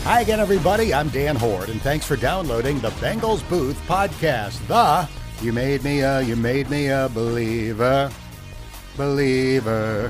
Hi again, everybody. I'm Dan Horde, and thanks for downloading the Bengals Booth podcast. You made me a believer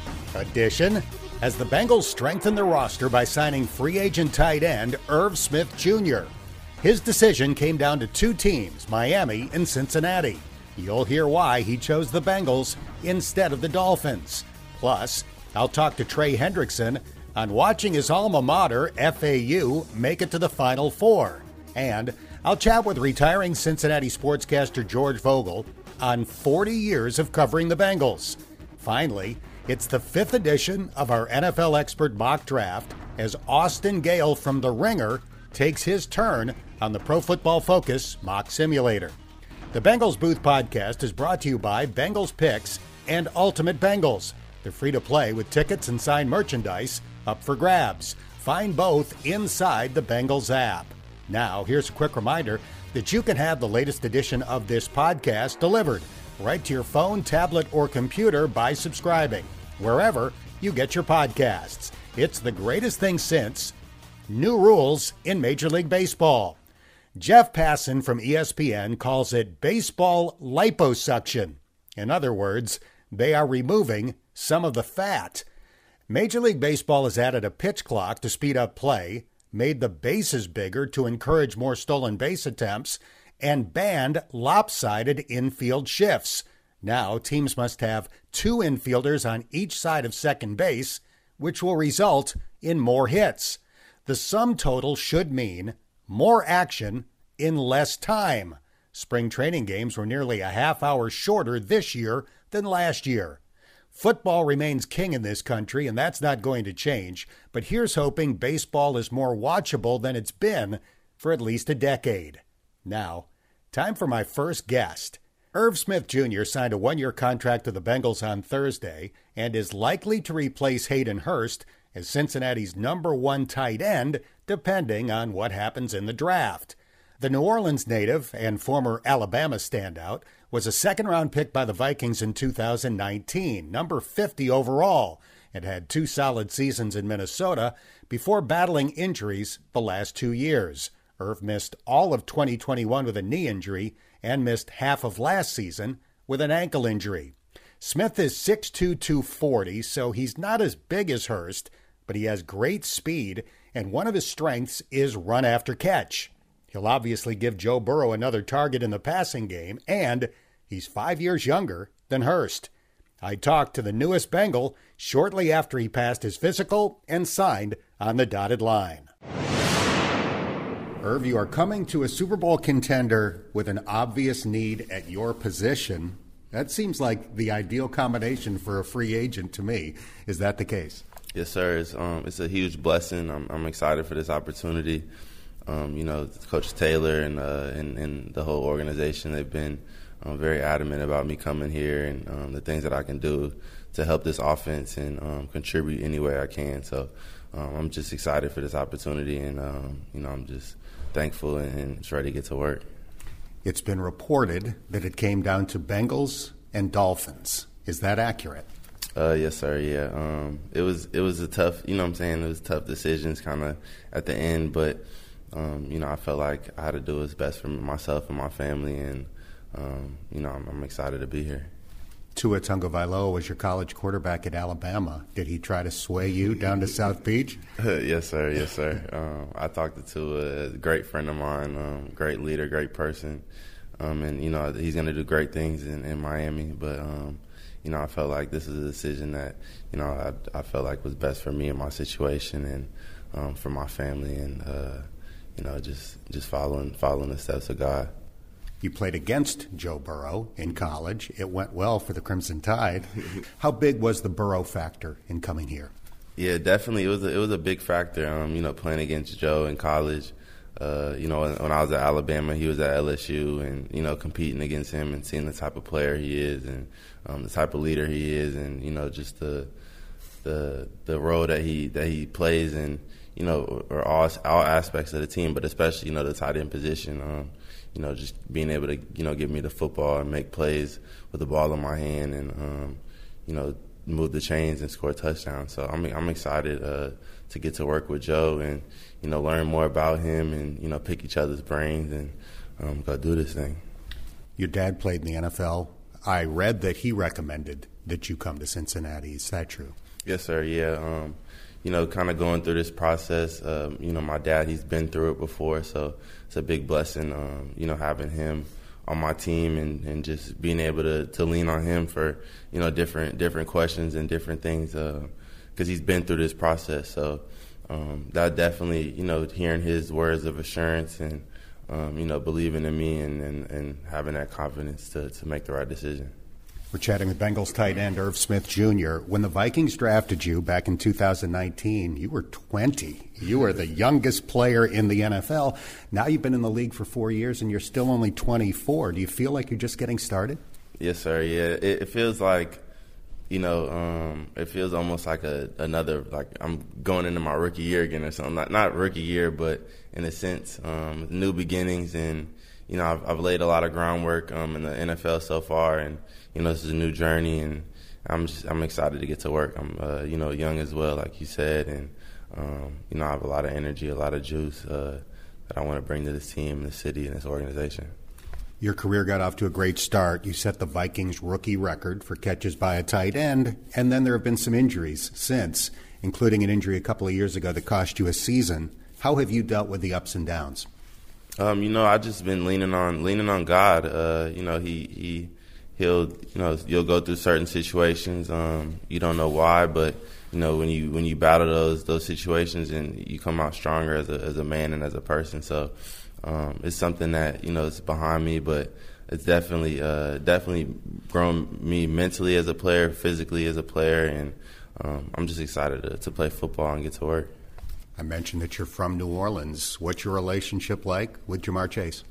edition, as the Bengals strengthen their roster by signing free agent tight end Irv Smith Jr. His decision came down to two teams, Miami and Cincinnati. You'll hear why he chose the Bengals instead of the Dolphins. Plus, I'll talk to Trey Hendrickson on watching his alma mater, FAU, make it to the Final Four. And I'll chat with retiring Cincinnati sportscaster George Vogel on 40 years of covering the Bengals. Finally, it's the 5th edition of our NFL Expert Mock Draft as Austin Gale from The Ringer takes his turn on the Pro Football Focus Mock Simulator. The Bengals Booth podcast is brought to you by Bengals Picks and Ultimate Bengals. They're free to play with tickets and signed merchandise up for grabs. Find both inside the Bengals app. Now, here's a quick reminder that you can have the latest edition of this podcast delivered right to your phone, tablet, or computer by subscribing wherever you get your podcasts. It's the greatest thing since new rules in Major League Baseball. Jeff Passan from ESPN calls it baseball liposuction. In other words, they are removing some of the fat. Major League Baseball has added a pitch clock to speed up play, made the bases bigger to encourage more stolen base attempts, and banned lopsided infield shifts. Now, teams must have two infielders on each side of second base, which will result in more hits. The sum total should mean more action in less time. Spring training games were nearly a half hour shorter this year than last year. Football remains king in this country, and that's not going to change. But here's hoping baseball is more watchable than it's been for at least a decade. Now, time for my first guest. Irv Smith Jr. signed a one-year contract with the Bengals on Thursday and is likely to replace Hayden Hurst as Cincinnati's number one tight end, depending on what happens in the draft. The New Orleans native and former Alabama standout was a second-round pick by the Vikings in 2019, number 50 overall, and had two solid seasons in Minnesota before battling injuries the last 2 years. Irv missed all of 2021 with a knee injury and missed half of last season with an ankle injury. Smith is 6'2", 240, so he's not as big as Hurst, but he has great speed, and one of his strengths is run after catch. He'll obviously give Joe Burrow another target in the passing game, and he's 5 years younger than Hurst. I talked to the newest Bengal shortly after he passed his physical and signed on the dotted line. Irv, you are coming to a Super Bowl contender with an obvious need at your position. That seems like the ideal combination for a free agent to me. Is that the case? Yes, sir. It's a huge blessing. I'm excited for this opportunity. Coach Taylor and the whole organization, they've been very adamant about me coming here and the things that I can do to help this offense and contribute any way I can. So I'm just excited for this opportunity, and I'm just thankful and just ready to get to work. It's been reported that it came down to Bengals and Dolphins. Is that accurate? Yes, sir. Yeah. It was a tough, it was tough decisions kind of at the end, but I felt like I had to do what's best for myself and my family, and I'm excited to be here. Tua Tagovailoa was your college quarterback at Alabama. Did he try to sway you down to South Beach? Yes, sir. Yes, sir. I talked to Tua, a great friend of mine, great leader, great person, and he's going to do great things in Miami. But I felt like this is a decision that I felt like was best for me and my situation, and for my family, and just following the steps of God. You played against Joe Burrow in college. It went well for the Crimson Tide. How big was the Burrow factor in coming here? Yeah, definitely. It was a big factor, playing against Joe in college. When I was at Alabama, he was at LSU, and, competing against him and seeing the type of player he is and the type of leader he is, and, just the role that he plays in, or all aspects of the team, but especially, the tight end position. Just being able to, give me the football and make plays with the ball in my hand, and, move the chains and score touchdowns. So I'm excited to get to work with Joe and, learn more about him and, pick each other's brains and go do this thing. Your dad played in the NFL. I read that he recommended that you come to Cincinnati. Is that true? Yes, sir. Yeah. Kind of going through this process, my dad, he's been through it before, so it's a big blessing, having him on my team and just being able to lean on him for, different questions and different things because he's been through this process. So that definitely, hearing his words of assurance and, believing in me and having that confidence to make the right decision. We're chatting with Bengals tight end Irv Smith Jr. When the Vikings drafted you back in 2019, you were 20. You were the youngest player in the NFL. Now you've been in the league for 4 years and you're still only 24. Do you feel like you're just getting started? Yes, sir. Yeah, it feels like, it feels almost like another, like I'm going into my rookie year again or something. Not rookie year, but in a sense, new beginnings. And, I've laid a lot of groundwork in the NFL so far, and this is a new journey, and I'm excited to get to work. I'm young as well, like you said, and I have a lot of energy, a lot of juice that I want to bring to this team, this city, and this organization. Your career got off to a great start. You set the Vikings rookie record for catches by a tight end, and then there have been some injuries since, including an injury a couple of years ago that cost you a season. How have you dealt with the ups and downs? I've just been leaning on God. He'll you'll go through certain situations. You don't know why, but when you battle those situations, and you come out stronger as a man and as a person. So it's something that is behind me, but it's definitely grown me mentally as a player, physically as a player, and I'm just excited to play football and get to work. I mentioned that you're from New Orleans. What's your relationship like with Ja'Marr Chase?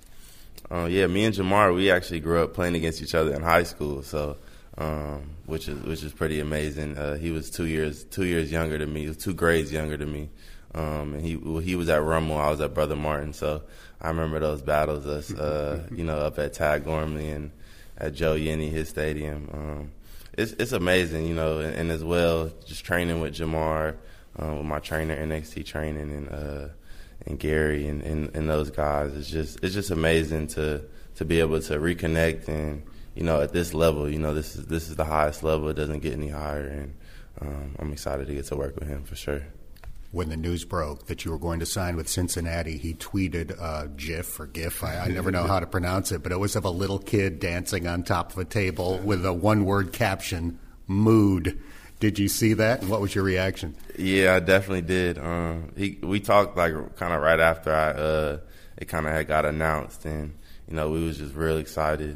Me and Ja'Marr, we actually grew up playing against each other in high school, so which is pretty amazing. He was 2 years younger than me. He was 2 grades younger than me, and he was at Rummel, I was at Brother Martin. So I remember those battles, us up at Tad Gormley and at Joe Yenny, his stadium. It's amazing, and as well, just training with Ja'Marr, with my trainer, NXT training, and Gary and those guys. It's just amazing to be able to reconnect, and at this level, this is the highest level. It doesn't get any higher, and I'm excited to get to work with him for sure. When the news broke that you were going to sign with Cincinnati, he tweeted a GIF. I never know how to pronounce it, but it was of a little kid dancing on top of a table with a one-word caption, "Mood." Did you see that, and what was your reaction? Yeah, I definitely did. We talked like kind of right after it kind of had got announced, and we was just real excited.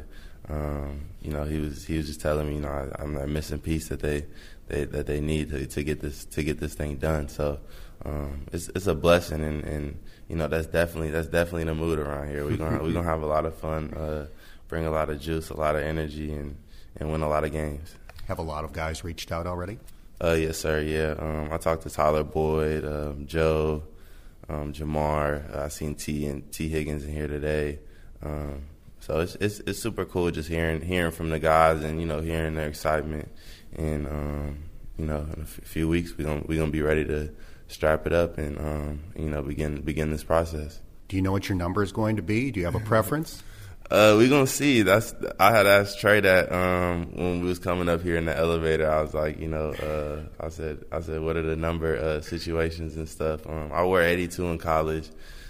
He was just telling me, I'm that missing piece that they need to get this thing done. So it's a blessing, and that's definitely the mood around here. We're gonna have a lot of fun, bring a lot of juice, a lot of energy, and win a lot of games. Have a lot of guys reached out already? Yes, sir. Yeah, I talked to Tyler Boyd, Joe, Ja'Marr. I seen T Higgins in here today. So it's super cool just hearing from the guys and hearing their excitement. And in a few weeks we're gonna be ready to strap it up and begin this process. Do you know what your number is going to be? Do you have a preference? We're gonna see. I had asked Trey that when we was coming up here in the elevator. I was like, I said, what are the number situations and stuff? I wore 82 in college,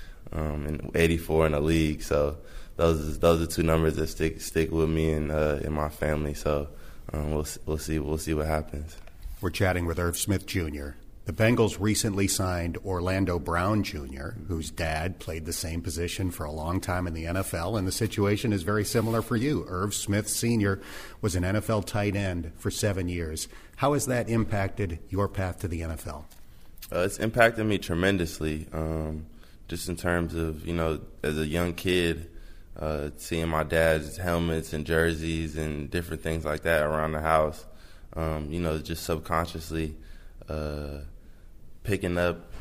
and 84 in the league. So those are 2 numbers that stick with me and in my family. So we'll see what happens. We're chatting with Irv Smith Jr. The Bengals recently signed Orlando Brown Jr., whose dad played the same position for a long time in the NFL, and the situation is very similar for you. Irv Smith Sr. was an NFL tight end for 7 years. How has that impacted your path to the NFL? It's impacted me tremendously, just in terms of, as a young kid, seeing my dad's helmets and jerseys and different things like that around the house, just subconsciously picking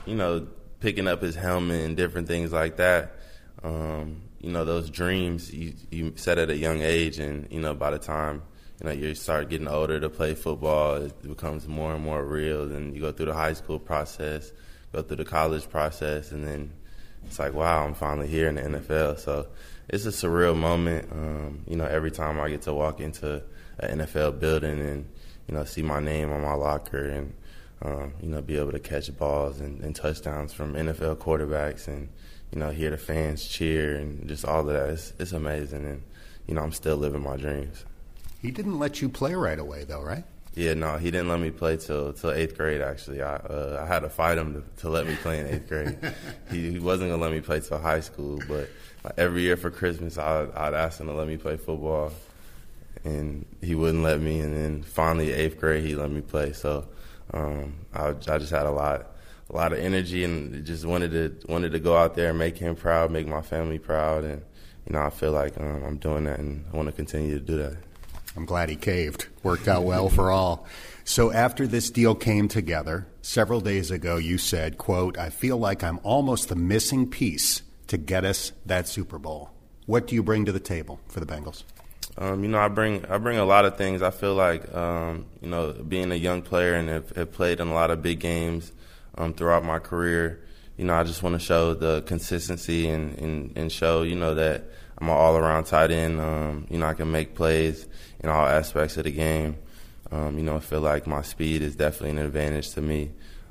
up his helmet and different things like that. Those dreams you set at a young age, and by the time you start getting older to play football. It becomes more and more real. Then you go through the high school process, go through the college process, and then it's like, wow, I'm finally here in the NFL. So it's a surreal moment. Every time I get to walk into an NFL building and, see my name on my locker and, be able to catch balls and touchdowns from NFL quarterbacks and, hear the fans cheer and just all of that. It's amazing. And, I'm still living my dreams. He didn't let you play right away, though, right? Yeah, no, he didn't let me play till 8th grade, actually. I had to fight him to let me play in 8th grade. He wasn't going to let me play till high school, but every year for Christmas, I'd ask him to let me play football, and he wouldn't let me. And then finally, 8th grade, he let me play. So I just had a lot of energy and just wanted to go out there and make him proud, make my family proud. And, I feel like I'm doing that, and I want to continue to do that. I'm glad he caved. Worked out well for all. So after this deal came together, several days ago you said, quote, "I feel like I'm almost the missing piece to get us that Super Bowl." What do you bring to the table for the Bengals? I bring a lot of things. I feel like, being a young player and have played in a lot of big games throughout my career, I just want to show the consistency and show, that I'm an all-around tight end. I can make plays in all aspects of the game. I feel like my speed is definitely an advantage to me.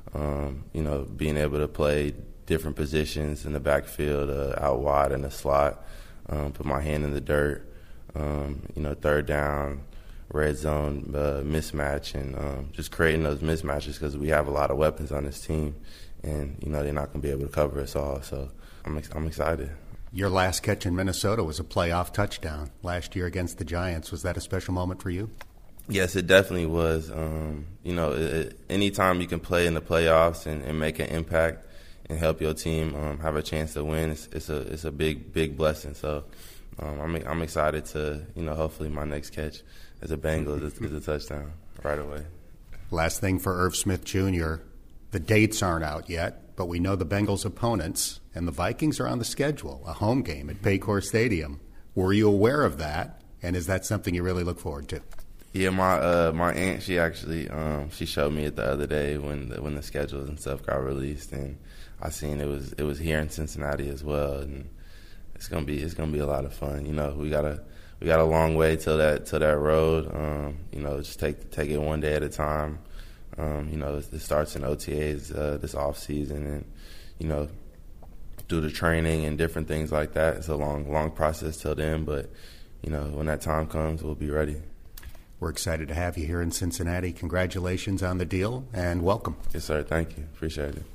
Being able to play different positions in the backfield, out wide in the slot, put my hand in the dirt, third down, red zone mismatch, and just creating those mismatches because we have a lot of weapons on this team, and, they're not going to be able to cover us all. So I'm excited. Your last catch in Minnesota was a playoff touchdown last year against the Giants. Was that a special moment for you? Yes, it definitely was. Anytime you can play in the playoffs and make an impact and help your team have a chance to win, it's a big blessing. So I'm excited to, hopefully my next catch as a Bengal is a touchdown right away. Last thing for Irv Smith Jr., the dates aren't out yet, but we know the Bengals' opponents, and the Vikings are on the schedule, a home game at Paycor Stadium. Were you aware of that, and is that something you really look forward to? Yeah, my aunt, she actually she showed me it the other day when the schedules and stuff got released, and I seen it was here in Cincinnati as well, and it's gonna be a lot of fun. We got a long way till that road. Just take it one day at a time. It starts in OTAs this off season, and do the training and different things like that. It's a long process till then, but when that time comes, we'll be ready. We're excited to have you here in Cincinnati. Congratulations on the deal, and welcome. Yes, sir. Thank you. Appreciate it.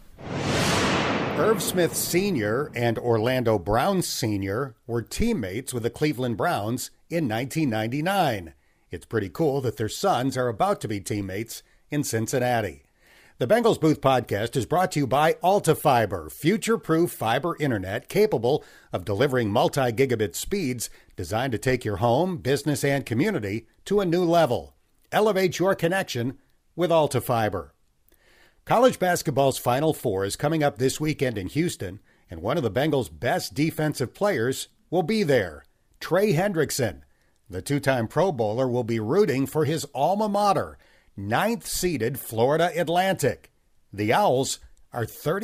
Irv Smith Sr. and Orlando Brown Sr. were teammates with the Cleveland Browns in 1999. It's pretty cool that their sons are about to be teammates in Cincinnati. The Bengals Booth Podcast is brought to you by AltaFiber, future-proof fiber internet capable of delivering multi-gigabit speeds designed to take your home, business, and community to a new level. Elevate your connection with AltaFiber. College basketball's Final Four is coming up this weekend in Houston, and one of the Bengals' best defensive players will be there, Trey Hendrickson. The two-time Pro Bowler will be rooting for his alma mater, 9th-seeded Florida Atlantic. The Owls are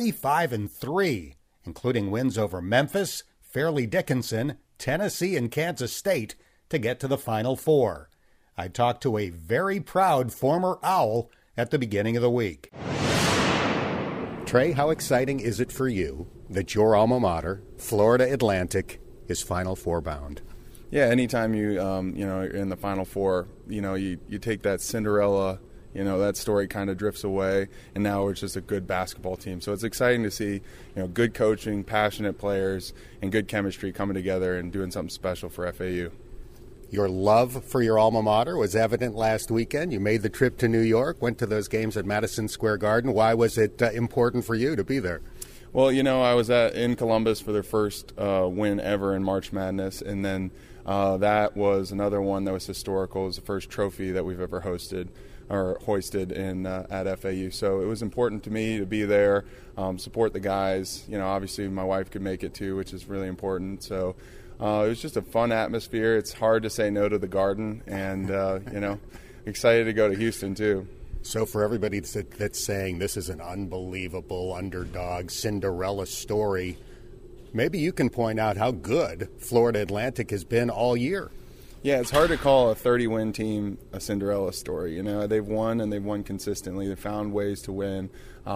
35-3, including wins over Memphis, Fairleigh Dickinson, Tennessee, and Kansas State to get to the Final Four. I talked to a very proud former Owl at the beginning of the week. Trey, how exciting is it for you that your alma mater, Florida Atlantic, is Final Four bound? Yeah, anytime you're in the Final Four, you take that Cinderella, that story kind of drifts away, and now it's just a good basketball team. So it's exciting to see, good coaching, passionate players, and good chemistry coming together and doing something special for FAU. Your love for your alma mater was evident last weekend. You made the trip to New York, went to those games at Madison Square Garden. Why was it important for you to be there? Well, I was in Columbus for their first win ever in March Madness, and then that was another one that was historical. It was the first trophy that we've ever hosted or hoisted at FAU. So it was important to me to be there, support the guys. Obviously my wife could make it too, which is really important. So it was just a fun atmosphere. It's hard to say no to the Garden, and excited to go to Houston too. So for everybody that's saying this is an unbelievable underdog Cinderella story, maybe you can point out how good Florida Atlantic has been all year. Yeah, it's hard to call a 30-win team a Cinderella story. They've won, and they've won consistently. They've found ways to win.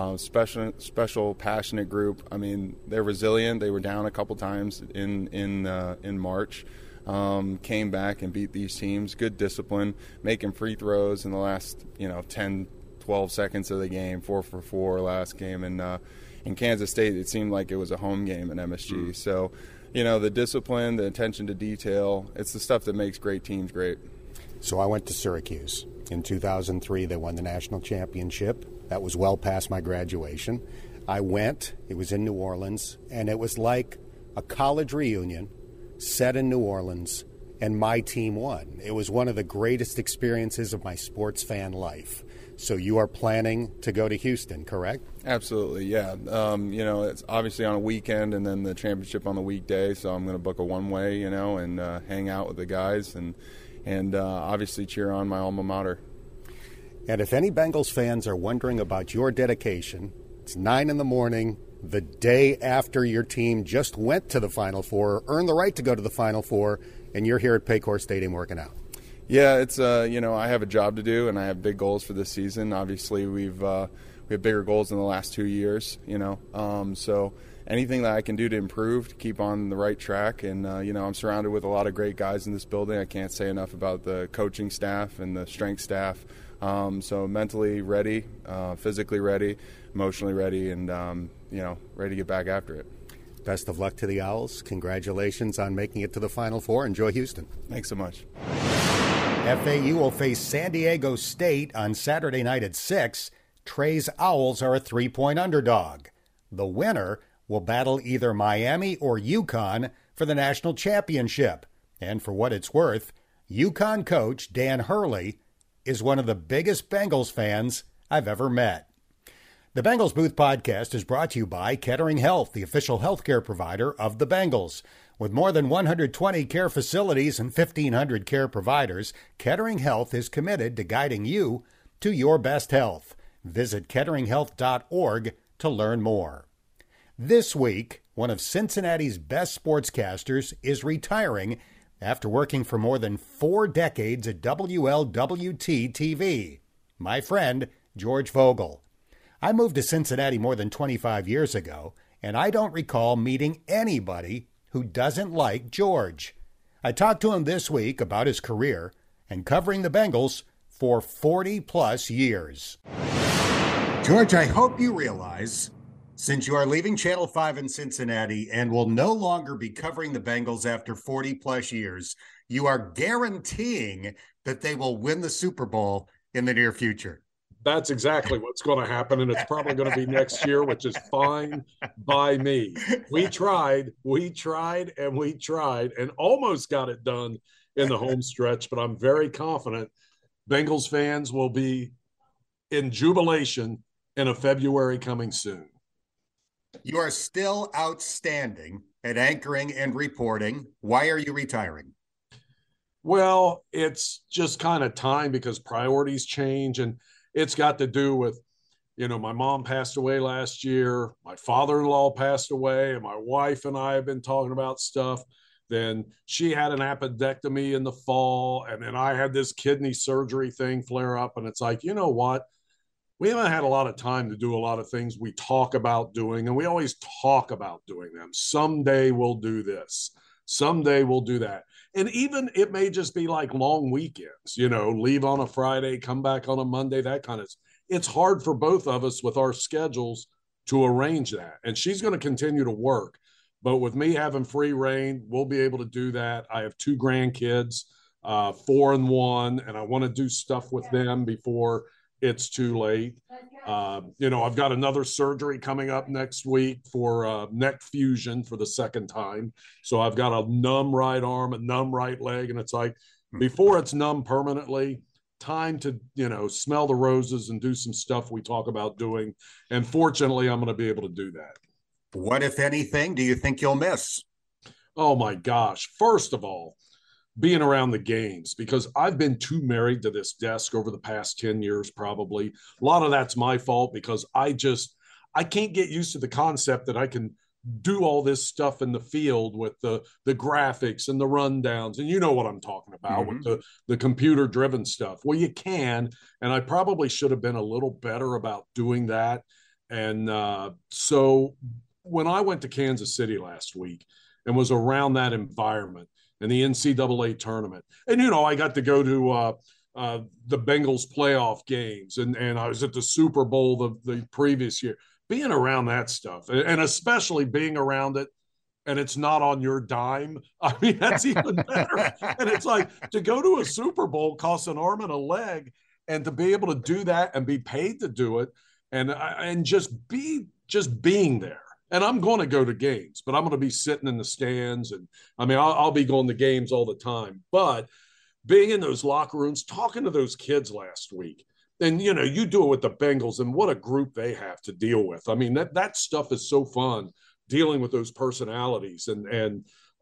Special, passionate group. I mean, they're resilient. They were down a couple times in March. Came back and beat these teams. Good discipline, making free throws in the last 10, 12 seconds of the game. 4 for 4 last game, and in Kansas State, it seemed like it was a home game at MSG. So, the discipline, the attention to detail, it's the stuff that makes great teams great. So I went to Syracuse. In 2003, they won the national championship. That was well past my graduation. I went, it was in New Orleans, and it was like a college reunion set in New Orleans, and my team won. It was one of the greatest experiences of my sports fan life. So you are planning to go to Houston, correct? Absolutely, yeah. It's obviously on a weekend and then the championship on the weekday, so I'm going to book a one-way, and hang out with the guys and obviously cheer on my alma mater. And if any Bengals fans are wondering about your dedication, it's 9 a.m, the day after your team just went to the Final Four, earned the right to go to the Final Four, and you're here at Paycor Stadium working out. Yeah, it's I have a job to do, and I have big goals for this season. Obviously, we have bigger goals in the last 2 years. So anything that I can do to improve, to keep on the right track, and I'm surrounded with a lot of great guys in this building. I can't say enough about the coaching staff and the strength staff. So mentally ready, physically ready, emotionally ready, and ready to get back after it. Best of luck to the Owls. Congratulations on making it to the Final Four. Enjoy Houston. Thanks so much. FAU will face San Diego State on Saturday night at 6. Trey's Owls are a 3-point underdog. The winner will battle either Miami or UConn for the national championship. And for what it's worth, UConn coach Dan Hurley is one of the biggest Bengals fans I've ever met. The Bengals Booth Podcast is brought to you by Kettering Health, the official healthcare provider of the Bengals. With more than 120 care facilities and 1,500 care providers, Kettering Health is committed to guiding you to your best health. Visit ketteringhealth.org to learn more. This week, one of Cincinnati's best sportscasters is retiring after working for more than 4 decades at WLWT-TV. My friend, George Vogel. I moved to Cincinnati more than 25 years ago, and I don't recall meeting anybody who doesn't like George. I talked to him this week about his career and covering the Bengals for 40-plus years. George, I hope you realize, since you are leaving Channel 5 in Cincinnati and will no longer be covering the Bengals after 40-plus years, you are guaranteeing that they will win the Super Bowl in the near future. That's exactly what's going to happen, and it's probably going to be next year, which is fine by me. We tried, and almost got it done in the home stretch, but I'm very confident Bengals fans will be in jubilation in a February coming soon. You are still outstanding at anchoring and reporting. Why are you retiring? Well, it's just kind of time because priorities change, and it's got to do with, my mom passed away last year, my father-in-law passed away, and my wife and I have been talking about stuff. Then she had an appendectomy in the fall, and then I had this kidney surgery thing flare up, and it's like, you know what? We haven't had a lot of time to do a lot of things we talk about doing, and we always talk about doing them. Someday we'll do this. Someday we'll do that. And even it may just be like long weekends, leave on a Friday, come back on a Monday, that kind of, it's hard for both of us with our schedules to arrange that. And she's going to continue to work. But with me having free reign, we'll be able to do that. I have 2 grandkids, 4 and 1, and I want to do stuff with them before it's too late. I've got another surgery coming up next week for neck fusion for the second time. So I've got a numb right arm, a numb right leg. And it's like, before it's numb permanently, time to, smell the roses and do some stuff we talk about doing. And fortunately, I'm going to be able to do that. What, if anything, do you think you'll miss? Oh my gosh. First of all, being around the games, because I've been too married to this desk over the past 10 years, probably. A lot of that's my fault because I can't get used to the concept that I can do all this stuff in the field with the graphics and the rundowns. And you know what I'm talking about with the computer driven stuff. Well, you can, and I probably should have been a little better about doing that. And so when I went to Kansas City last week and was around that environment in the NCAA tournament, and I got to go to the Bengals playoff games, and I was at the Super Bowl the previous year. Being around that stuff, and especially being around it, and it's not on your dime. I mean, that's even better. And it's like to go to a Super Bowl costs an arm and a leg, and to be able to do that and be paid to do it, and just being there. And I'm going to go to games, but I'm going to be sitting in the stands, and I mean, I'll be going to games all the time. But being in those locker rooms, talking to those kids last week, and you do it with the Bengals, and what a group they have to deal with. I mean, that stuff is so fun, dealing with those personalities and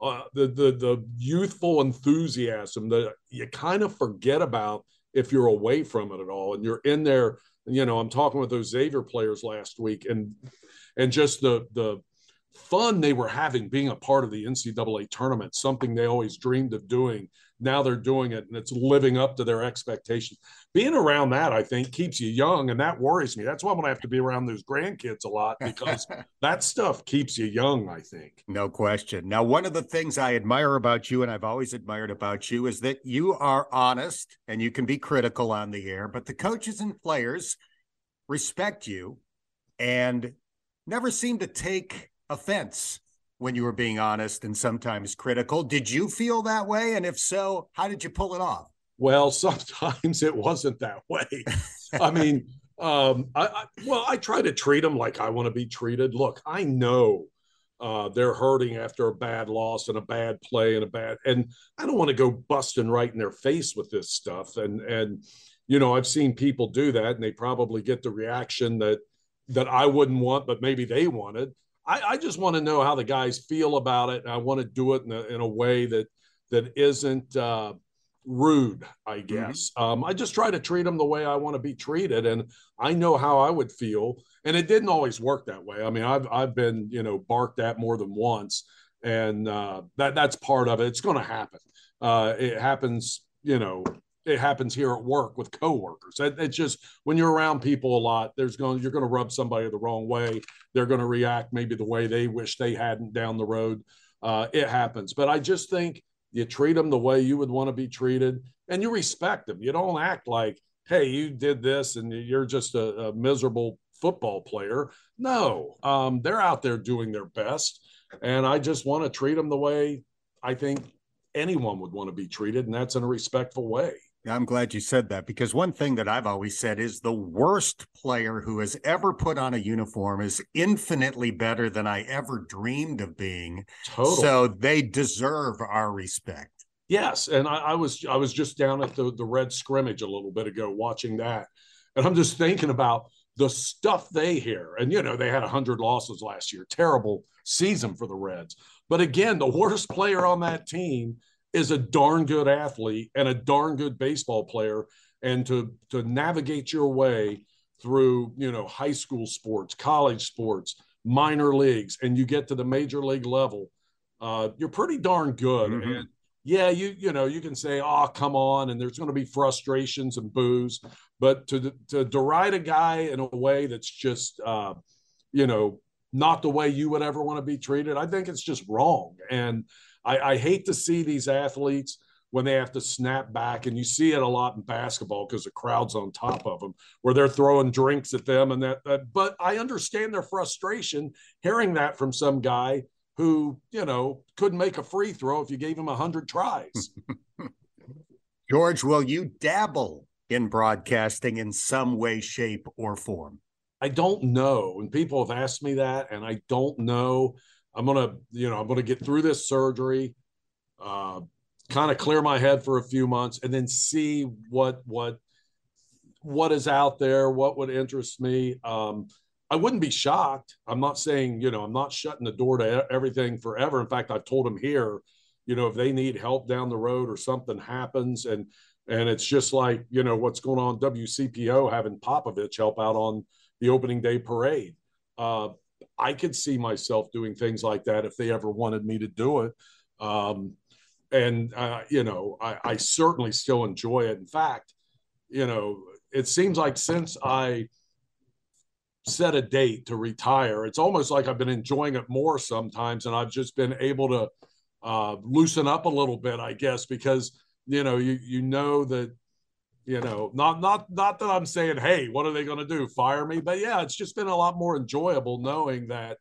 the youthful enthusiasm that you kind of forget about if you're away from it at all, and you're in there. I'm talking with those Xavier players last week, and just the fun they were having being a part of the NCAA tournament, something they always dreamed of doing. Now they're doing it, and it's living up to their expectations. Being around that, I think, keeps you young, and that worries me. That's why I'm going to have to be around those grandkids a lot, because that stuff keeps you young, I think. No question. Now, one of the things I admire about you, and I've always admired about you, is that you are honest, and you can be critical on the air, but the coaches and players respect you and never seem to take offense when you were being honest and sometimes critical. Did you feel that way? And if so, how did you pull it off? Well, sometimes it wasn't that way. I mean, I try to treat them like I want to be treated. Look, I know they're hurting after a bad loss and a bad play and I don't want to go busting right in their face with this stuff. And I've seen people do that, and they probably get the reaction that I wouldn't want, but maybe they wanted. I just want to know how the guys feel about it, and I want to do it in a way that isn't rude, I guess. I just try to treat them the way I want to be treated, and I know how I would feel. And it didn't always work that way. I mean, I've been barked at more than once, and that's part of it. It's going to happen. It happens. It happens here at work with coworkers. It's just when you're around people a lot, you're going to rub somebody the wrong way. They're going to react maybe the way they wish they hadn't down the road. It happens. But I just think you treat them the way you would want to be treated, and you respect them. You don't act like, hey, you did this and you're just a miserable football player. No, they're out there doing their best. And I just want to treat them the way I think anyone would want to be treated, and that's in a respectful way. I'm glad you said that, because one thing that I've always said is the worst player who has ever put on a uniform is infinitely better than I ever dreamed of being. Totally. So they deserve our respect. Yes. And I was just down at the Red scrimmage a little bit ago watching that. And I'm just thinking about the stuff they hear. And, they had 100 losses last year. Terrible season for the Reds. But again, the worst player on that team is a darn good athlete and a darn good baseball player. And to navigate your way through, high school sports, college sports, minor leagues, and you get to the major league level, you're pretty darn good. Mm-hmm. And yeah, you can say, oh, come on, and there's going to be frustrations and boos, but to deride a guy in a way that's just, not the way you would ever want to be treated, I think it's just wrong. And I hate to see these athletes when they have to snap back, and you see it a lot in basketball because the crowd's on top of them, where they're throwing drinks at them and that. But I understand their frustration hearing that from some guy who, couldn't make a free throw if you gave him 100 tries. George, will you dabble in broadcasting in some way, shape, or form? I don't know. And people have asked me that, and I don't know. I'm going to get through this surgery, kind of clear my head for a few months, and then see what is out there, what would interest me. I wouldn't be shocked. I'm not saying, I'm not shutting the door to everything forever. In fact, I've told them here, if they need help down the road or something happens, and it's just like, what's going on WCPO, having Popovich help out on the opening day parade. I could see myself doing things like that if they ever wanted me to do it. I certainly still enjoy it. In fact, it seems like since I set a date to retire, it's almost like I've been enjoying it more sometimes, and I've just been able to loosen up a little bit, I guess, because you know that not that I'm saying, hey, what are they going to do, fire me? But yeah, it's just been a lot more enjoyable knowing that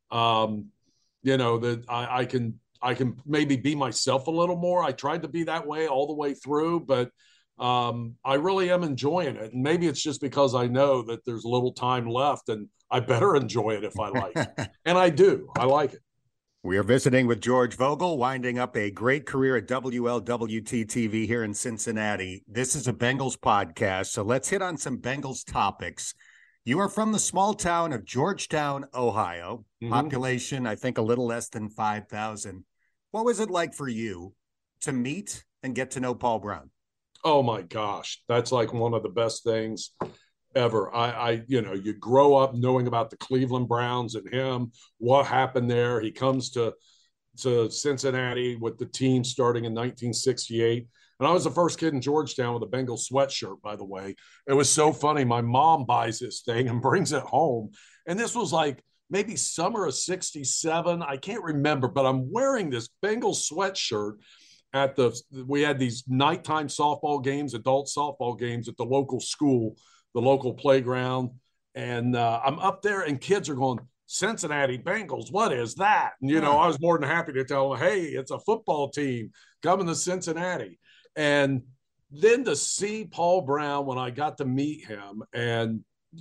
that I can maybe be myself a little more. I tried to be that way all the way through, but I really am enjoying it. And maybe it's just because I know that there's a little time left and I better enjoy it if I like it. And I do. I like it. We are visiting with George Vogel, winding up a great career at WLWT-TV here in Cincinnati. This is a Bengals podcast, so let's hit on some Bengals topics. You are from the small town of Georgetown, Ohio. Mm-hmm. Population, I think, a little less than 5,000. What was it like for you to meet and get to know Paul Brown? Oh my gosh, that's like one of the best things ever. You grow up knowing about the Cleveland Browns and him, what happened there. He comes to Cincinnati with the team starting in 1968. And I was the first kid in Georgetown with a Bengals sweatshirt, by the way. It was so funny. My mom buys this thing and brings it home. And this was like maybe summer of 67. I can't remember, but I'm wearing this Bengals sweatshirt we had these nighttime softball games, adult softball games at the local school, the local playground. And I'm up there and kids are going, Cincinnati Bengals, what is that? And, I was more than happy to tell them, hey, it's a football team coming to Cincinnati. And then to see Paul Brown when I got to meet him, and,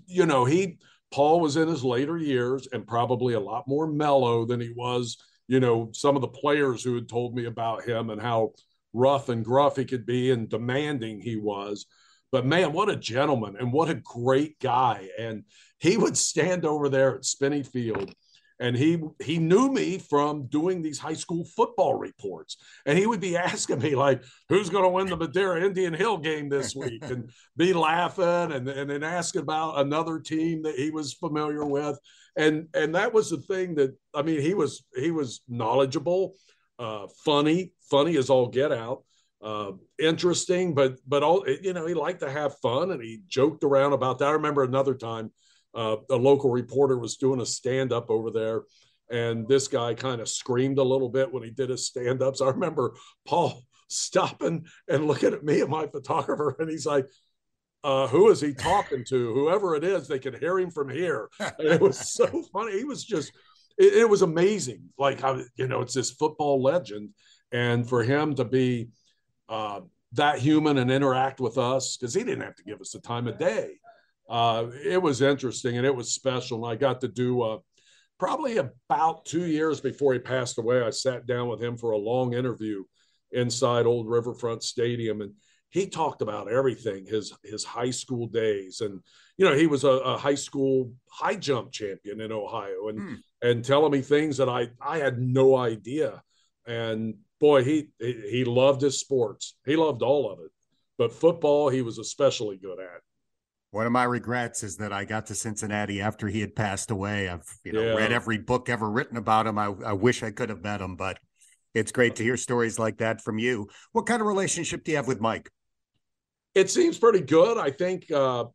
Paul was in his later years and probably a lot more mellow than he was, some of the players who had told me about him and how rough and gruff he could be and demanding he was. But man, what a gentleman and what a great guy. And he would stand over there at Spinney Field, and he knew me from doing these high school football reports. And he would be asking me, like, who's going to win the Madeira Indian Hill game this week? And be laughing and then asking about another team that he was familiar with. And that was the thing that, I mean, he was knowledgeable, funny as all get out. Interesting, but all, he liked to have fun, and he joked around about that. I remember another time a local reporter was doing a stand-up over there, and this guy kind of screamed a little bit when he did his stand-ups. I remember Paul stopping and looking at me and my photographer, and he's like, who is he talking to? Whoever it is, they can hear him from here. And it was so funny. He was just, it was amazing. Like, it's this football legend, and for him to be that human and interact with us, because he didn't have to give us the time of day. It was interesting and it was special. And I got to do probably about 2 years before he passed away, I sat down with him for a long interview inside Old Riverfront Stadium. And he talked about everything, his high school days. And, he was a high school high jump champion in Ohio, and telling me things that I had no idea. And boy, he loved his sports. He loved all of it. But football, he was especially good at. One of my regrets is that I got to Cincinnati after he had passed away. I've read every book ever written about him. I wish I could have met him, but it's great to hear stories like that from you. What kind of relationship do you have with Mike? It seems pretty good. I think, the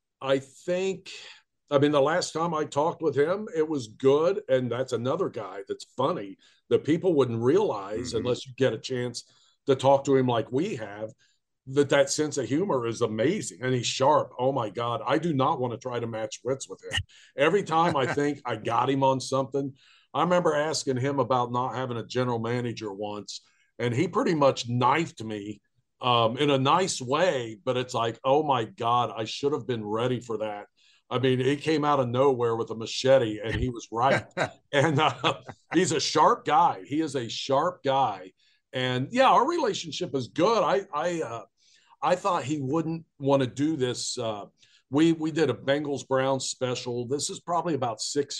last time I talked with him, it was good. And that's another guy that's funny that people wouldn't realize unless you get a chance to talk to him like we have. That sense of humor is amazing, and he's sharp. Oh my God. I do not want to try to match wits with him. Every time I think I got him on something, I remember asking him about not having a general manager once, and he pretty much knifed me in a nice way, but it's like, oh my God, I should have been ready for that. I mean, he came out of nowhere with a machete, and he was right. And he's a sharp guy. He is a sharp guy. And yeah, our relationship is good. I thought he wouldn't want to do this we did a Bengals Browns special. This is probably about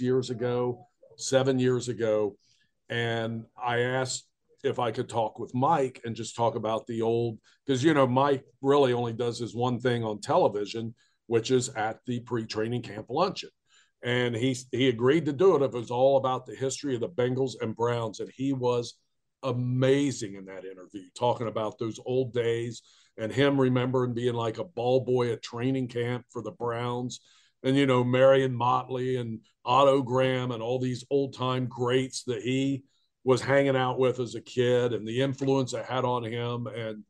7 years ago. And I asked if I could talk with Mike and just talk about the old, because, Mike really only does his one thing on television, which is at the pre-training camp luncheon. And he agreed to do it if it was all about the history of the Bengals and Browns. And he was amazing in that interview, talking about those old days and him remembering being like a ball boy at training camp for the Browns. And, Marion Motley and Otto Graham and all these old time greats that he was hanging out with as a kid and the influence it had on him. And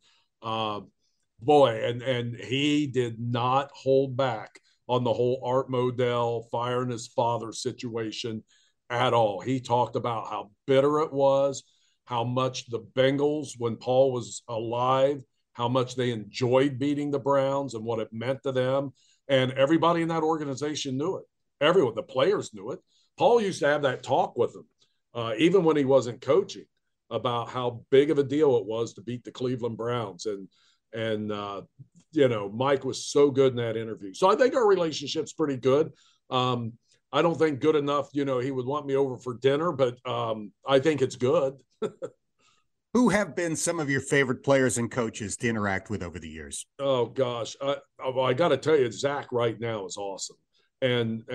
and he did not hold back on the whole Art Modell firing his father situation at all. He talked about how bitter it was, how much the Bengals, when Paul was alive, how much they enjoyed beating the Browns and what it meant to them. And everybody in that organization knew it. Everyone, the players knew it. Paul used to have that talk with them, even when he wasn't coaching, about how big of a deal it was to beat the Cleveland Browns. And Mike was so good in that interview. So I think our relationship's pretty good. I don't think good enough, he would want me over for dinner, but I think it's good. Who have been some of your favorite players and coaches to interact with over the years? Oh gosh, I got to tell you, Zach right now is awesome, and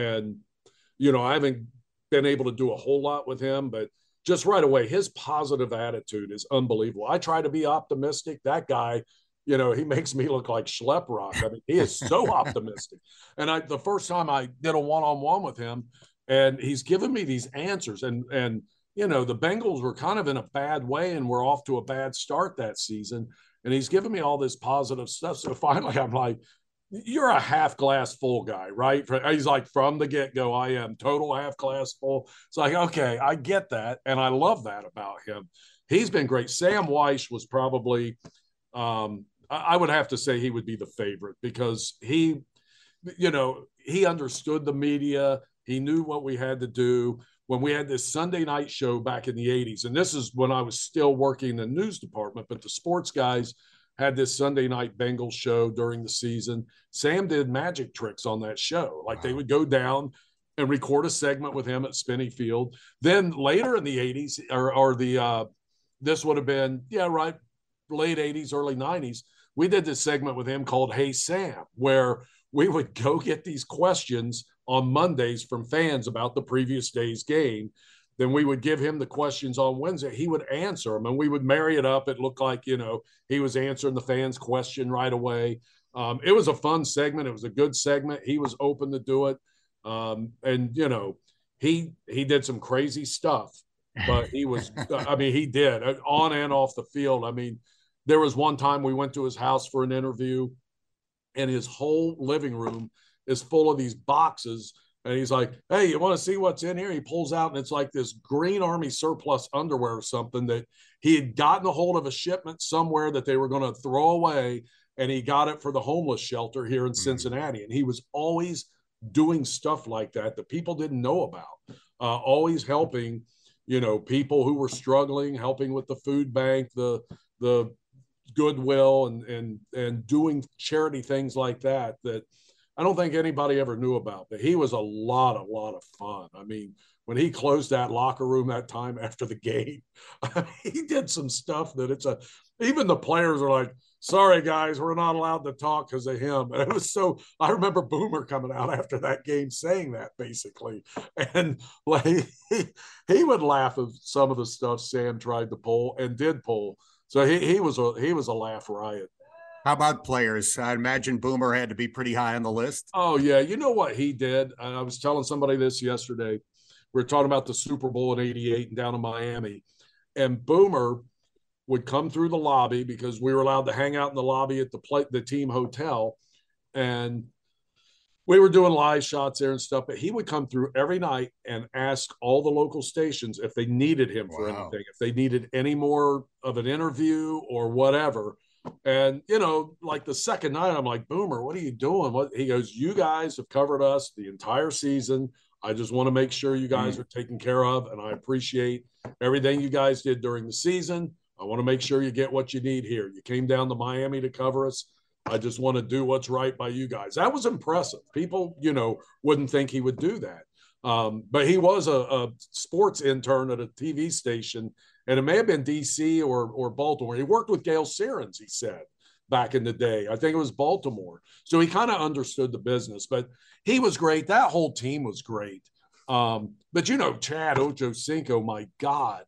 I haven't been able to do a whole lot with him, but just right away, his positive attitude is unbelievable. I try to be optimistic. That guy, he makes me look like Schleprock. I mean, he is so optimistic. And the first time I did a one-on-one with him, and he's given me these answers, and the Bengals were kind of in a bad way and we're off to a bad start that season. And he's giving me all this positive stuff. So finally, I'm like, you're a half glass full guy, right? He's like, from the get-go, I am total half glass full. It's like, okay, I get that. And I love that about him. He's been great. Sam Weish was probably, I would have to say he would be the favorite because he understood the media. He knew what we had to do. When we had this Sunday night show back in the 80s, and this is when I was still working in the news department, but the sports guys had this Sunday night Bengals show during the season. Sam did magic tricks on that show. Like They would go down and record a segment with him at Spinney Field. Then later in the 80s, this would have been, late 80s, early 90s, we did this segment with him called Hey Sam, where we would go get these questions on Mondays from fans about the previous day's game. Then we would give him the questions on Wednesday. He would answer them, and we would marry it up. It looked like, he was answering the fans' question right away. It was a fun segment. It was a good segment. He was open to do it. He did some crazy stuff, but he was, he did on and off the field. There was one time we went to his house for an interview, and his whole living room is full of these boxes. And he's like, hey, you want to see what's in here? He pulls out, and it's like this Green Army surplus underwear or something that he had gotten a hold of a shipment somewhere that they were going to throw away. And he got it for the homeless shelter here in Cincinnati. And he was always doing stuff like that people didn't know about, always helping, people who were struggling, helping with the food bank, the Goodwill, and doing charity things like that I don't think anybody ever knew about, but he was a lot of fun. When he closed that locker room that time after the game, he did some stuff that even the players are like, sorry guys, we're not allowed to talk because of him. And it was I remember Boomer coming out after that game saying that basically. And like, he would laugh at some of the stuff Sam tried to pull and did pull. So he was a laugh riot. How about players? I imagine Boomer had to be pretty high on the list. Oh, yeah. You know what he did? I was telling somebody this yesterday. We were talking about the Super Bowl in '88 and down in Miami. And Boomer would come through the lobby because we were allowed to hang out in the lobby at the team hotel. And we were doing live shots there and stuff. But he would come through every night and ask all the local stations if they needed him for anything, if they needed any more of an interview or whatever. And, like the second night, I'm like, Boomer, what are you doing? He goes, you guys have covered us the entire season. I just want to make sure you guys are taken care of. And I appreciate everything you guys did during the season. I want to make sure you get what you need here. You came down to Miami to cover us. I just want to do what's right by you guys. That was impressive. People, wouldn't think he would do that. But he was a sports intern at a TV station, and it may have been DC or Baltimore. He worked with Gail Sierens, he said, back in the day. I think it was Baltimore. So he kind of understood the business, but he was great. That whole team was great. But Chad Ochocinco, my God,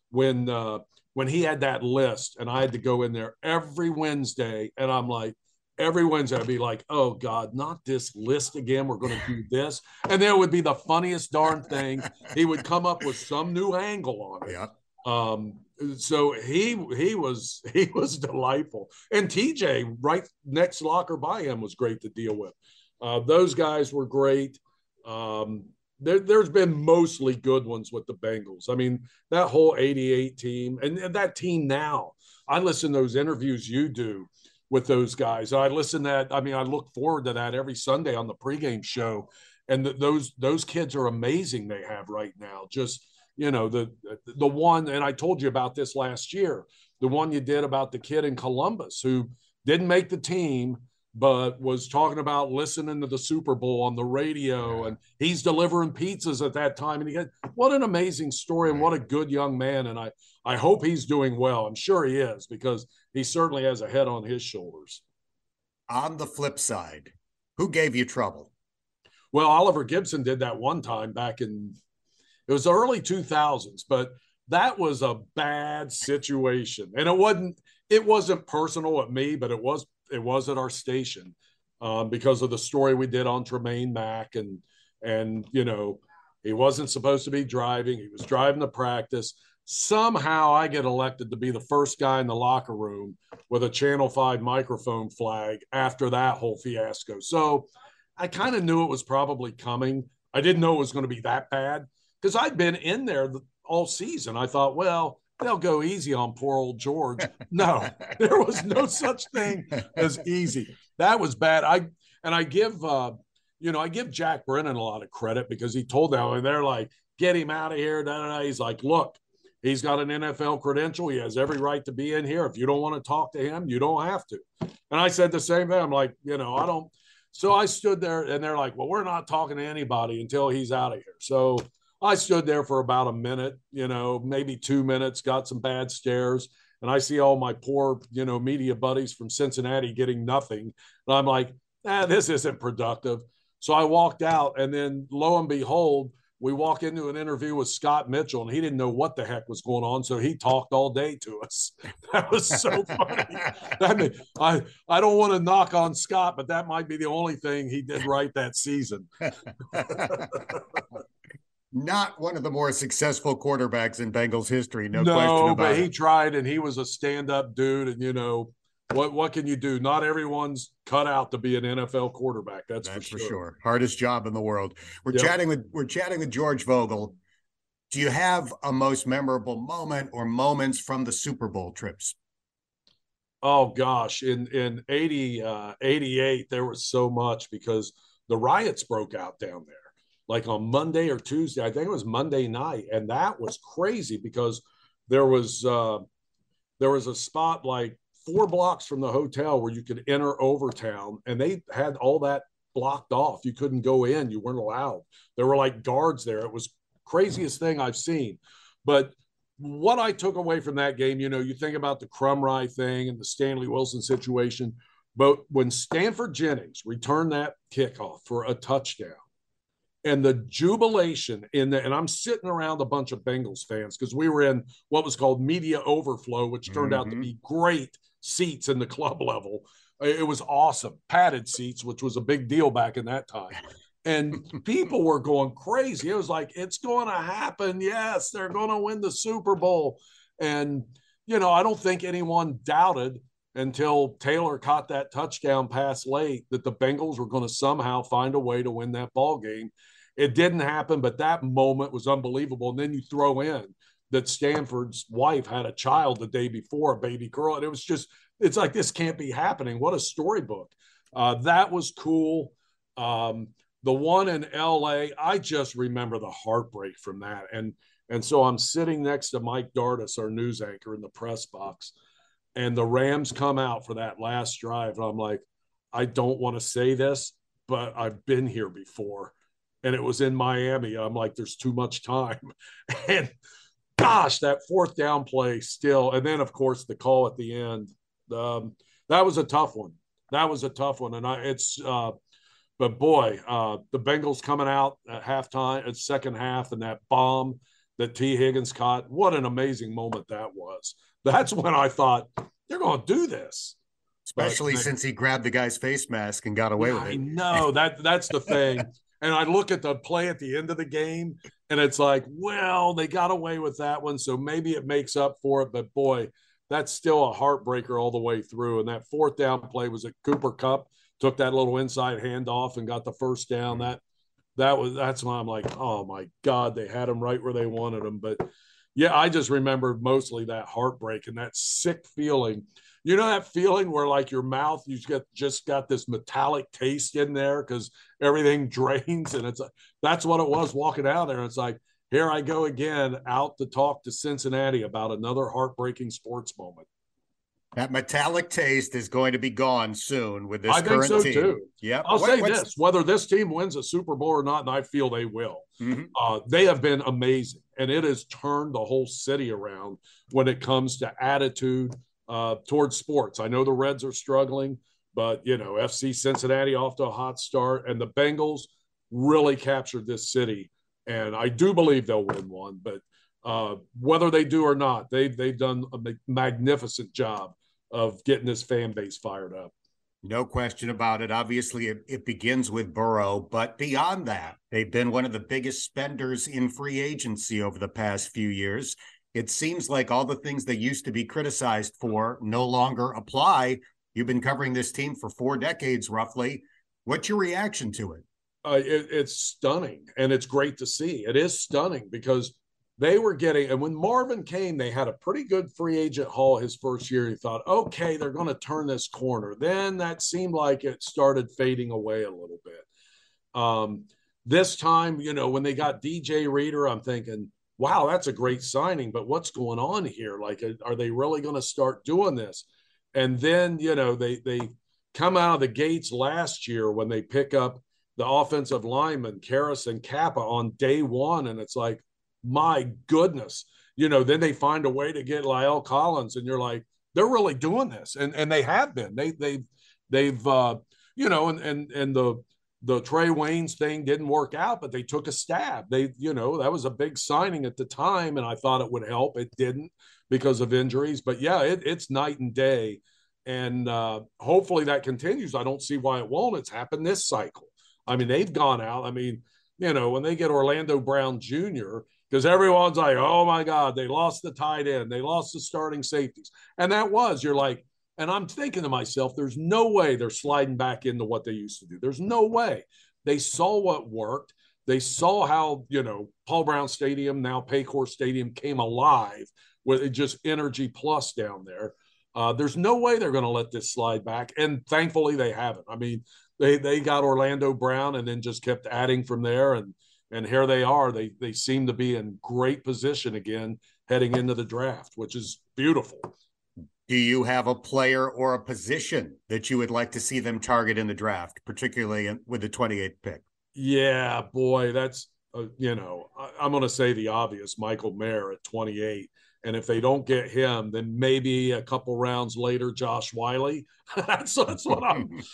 when he had that list and I had to go in there every Wednesday, and I'm like, every Wednesday I'd be like, oh God, not this list again. We're going to do this. And there would be the funniest darn thing. He would come up with some new angle on it. Yeah. So he was delightful. And TJ right next locker by him was great to deal with. Those guys were great. There's been mostly good ones with the Bengals. I mean, that whole 88 team and that team now, I listen to those interviews you do with those guys. I look forward to that every Sunday on the pregame show. And those kids are amazing they have right now. Just, the one, and I told you about this last year, the one you did about the kid in Columbus who didn't make the team, but was talking about listening to the Super Bowl on the radio, and he's delivering pizzas at that time. And what an amazing story, and what a good young man. And I hope he's doing well. I'm sure he is, because he certainly has a head on his shoulders. On the flip side, who gave you trouble? Well, Oliver Gibson did that one time it was the early 2000s, but that was a bad situation. And it wasn't personal at me, but it was at our station because of the story we did on Tremaine Mack. And he wasn't supposed to be driving. He was driving to practice. Somehow I get elected to be the first guy in the locker room with a Channel 5 microphone flag after that whole fiasco. So I kind of knew it was probably coming. I didn't know it was going to be that bad because I'd been in there all season. I thought, well, they'll go easy on poor old George. No, there was no such thing as easy. That was bad. I give Jack Brennan a lot of credit because he told them, and they're like, get him out of here. He's like, look, he's got an NFL credential. He has every right to be in here. If you don't want to talk to him, you don't have to. And I said the same thing. I'm like, I don't. So I stood there, and they're like, well, we're not talking to anybody until he's out of here. So I stood there for about a minute, maybe 2 minutes, got some bad stares. And I see all my poor, media buddies from Cincinnati getting nothing. And I'm like, this isn't productive. So I walked out, and then lo and behold, we walk into an interview with Scott Mitchell, and he didn't know what the heck was going on. So he talked all day to us. That was so funny. I don't want to knock on Scott, but that might be the only thing he did right that season. Not one of the more successful quarterbacks in Bengals history, no question about it. But he tried, and he was a stand-up dude, and what can you do? Not everyone's cut out to be an NFL quarterback. That's for sure. Hardest job in the world. We're chatting with George Vogel. Do you have a most memorable moment or moments from the Super Bowl trips? Oh gosh, in 88, there was so much because the riots broke out down there. Like on Monday or Tuesday, I think it was Monday night. And that was crazy because there was a spot like 4 blocks from the hotel where you could enter Overtown, and they had all that blocked off. You couldn't go in. You weren't allowed. There were like guards there. It was craziest thing I've seen. But what I took away from that game, you think about the Crumry thing and the Stanley Wilson situation, but when Stanford Jennings returned that kickoff for a touchdown, and the jubilation and I'm sitting around a bunch of Bengals fans because we were in what was called media overflow, which turned out to be great seats in the club level. It was awesome. Padded seats, which was a big deal back in that time. And people were going crazy. It was like, it's going to happen. Yes, they're going to win the Super Bowl. And, I don't think anyone doubted until Taylor caught that touchdown pass late that the Bengals were going to somehow find a way to win that ball game. It didn't happen, but that moment was unbelievable. And then you throw in that Stanford's wife had a child the day before, a baby girl. And it's like, this can't be happening. What a storybook. That was cool. The one in LA, I just remember the heartbreak from that. And so I'm sitting next to Mike Dardis, our news anchor, in the press box. and the Rams come out for that last drive. And I'm like, I don't want to say this, but I've been here before. And it was in Miami. I'm like, there's too much time. And gosh, that fourth down play still. And then, of course, the call at the end. That was a tough one. That was a tough one. And but boy, the Bengals coming out at halftime, at second half, and that bomb that T. Higgins caught, what an amazing moment that was. That's when I thought, they're going to do this. Especially since he grabbed the guy's face mask and got away with it. I know, that's the thing. And I look at the play at the end of the game, and it's like, well, they got away with that one, so maybe it makes up for it. But, boy, that's still a heartbreaker all the way through. And that fourth down play was at Cooper Kupp, took that little inside handoff and got the first down. That's why I'm like, oh, my God, they had him right where they wanted him. But, yeah, I just remember mostly that heartbreak and that sick feeling. You know that feeling where, like, your mouth, you just got this metallic taste in there because everything drains, and that's what it was walking out there. It's like, here I go again, out to talk to Cincinnati about another heartbreaking sports moment. That metallic taste is going to be gone soon with this current team. I think so too. Yeah, I'll say this: whether this team wins a Super Bowl or not, and I feel they will, they have been amazing, and it has turned the whole city around when it comes to attitude towards sports. I know the Reds are struggling, but FC Cincinnati off to a hot start, and the Bengals really captured this city, and I do believe they'll win one. But whether they do or not, they've done a magnificent job of getting this fan base fired up. No question about it. Obviously, it begins with Burrow, but beyond that, they've been one of the biggest spenders in free agency over the past few years. It seems like all the things they used to be criticized for no longer apply. You've been covering this team for 4 decades, roughly. What's your reaction to it? It's stunning, and it's great to see. It is stunning because they were getting, and when Marvin came, they had a pretty good free agent haul his first year. He thought, okay, they're going to turn this corner. Then that seemed like it started fading away a little bit. This time, when they got DJ Reader, I'm thinking, wow, that's a great signing, but what's going on here? Like, are they really going to start doing this? And then, they come out of the gates last year when they pick up the offensive lineman, Karras and Kappa, on day one. And it's like, my goodness, then they find a way to get La'el Collins, and you're like, they're really doing this. And they have been. They've and the Trey Waynes thing didn't work out, but they took a stab. That was a big signing at the time, and I thought it would help. It didn't because of injuries. But, yeah, it's night and day, and hopefully that continues. I don't see why it won't. It's happened this cycle. I mean, they've gone out. I mean, when they get Orlando Brown Jr., because everyone's like, oh, my God, they lost the tight end. They lost the starting safeties. And you're like, and I'm thinking to myself, there's no way they're sliding back into what they used to do. There's no way. They saw what worked. They saw how, Paul Brown Stadium, now Paycor Stadium, came alive with just energy plus down there. There's no way they're going to let this slide back. And thankfully they haven't. I mean, they got Orlando Brown and then just kept adding from there. And here they are. They seem to be in great position again heading into the draft, which is beautiful. Do you have a player or a position that you would like to see them target in the draft, particularly with the 28th pick? Yeah, boy, that's, I'm going to say the obvious, Michael Mayer at 28. And if they don't get him, then maybe a couple rounds later, Josh Wiley. that's what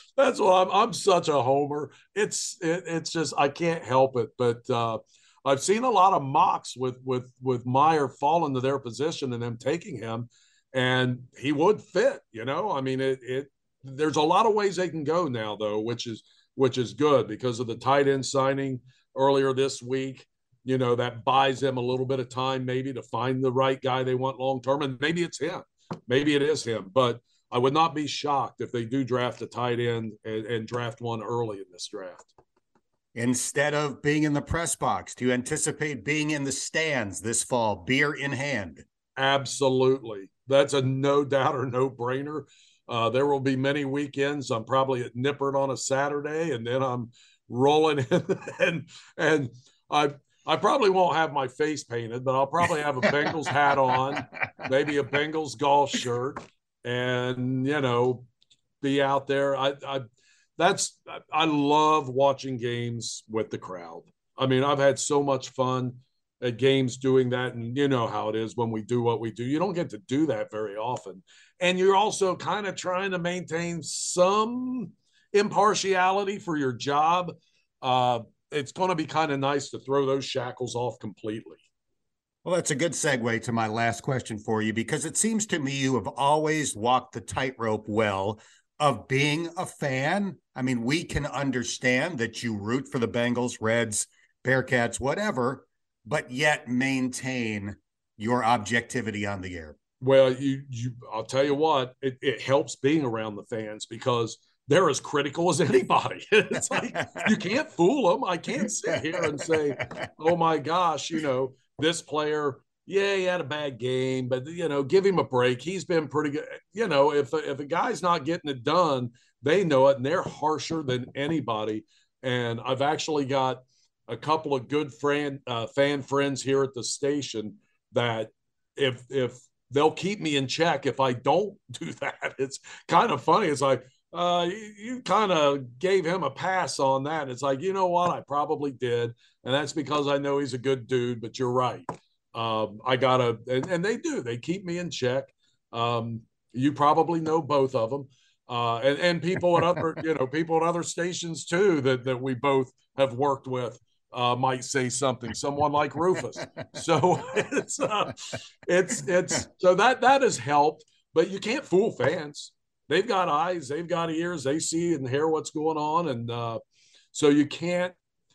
I'm such a homer. It's just, I can't help it. But I've seen a lot of mocks with Meyer falling to their position and them taking him. And he would fit, I mean, there's a lot of ways they can go now, though, which is good because of the tight end signing earlier this week. That buys them a little bit of time maybe to find the right guy they want long-term. And maybe it's him. Maybe it is him. But I would not be shocked if they do draft a tight end and draft one early in this draft. Instead of being in the press box, do you anticipate being in the stands this fall, beer in hand? Absolutely. That's a no doubt or no brainer. There will be many weekends. I'm probably at Nippert on a Saturday, and then I'm rolling in and I probably won't have my face painted, but I'll probably have a Bengals hat on, maybe a Bengals golf shirt, and, be out there. I love watching games with the crowd. I mean, I've had so much fun at games doing that. And you know how it is when we do what we do. You don't get to do that very often. And you're also kind of trying to maintain some impartiality for your job. It's going to be kind of nice to throw those shackles off completely. Well, that's a good segue to my last question for you, because it seems to me you have always walked the tightrope well of being a fan. I mean, we can understand that you root for the Bengals, Reds, Bearcats, whatever, but yet maintain your objectivity on the air. Well, I'll tell you what, it helps being around the fans because they're as critical as anybody. It's like, you can't fool them. I can't sit here and say, oh my gosh, this player, yeah, he had a bad game, but, give him a break. He's been pretty good. If a guy's not getting it done, they know it, and they're harsher than anybody. And I've actually got a couple of good fan friends here at the station that if they'll keep me in check if I don't do that. It's kind of funny. It's like, you kind of gave him a pass on that. It's like, you know what? I probably did. And that's because I know he's a good dude, but you're right. I gotta, and they do, they keep me in check. You probably know both of them. And people at other, people at other stations too, that we both have worked with, might say something, someone like Rufus. So it's so that has helped, but you can't fool fans. They've got eyes, they've got ears, they see and hear what's going on. And so you can't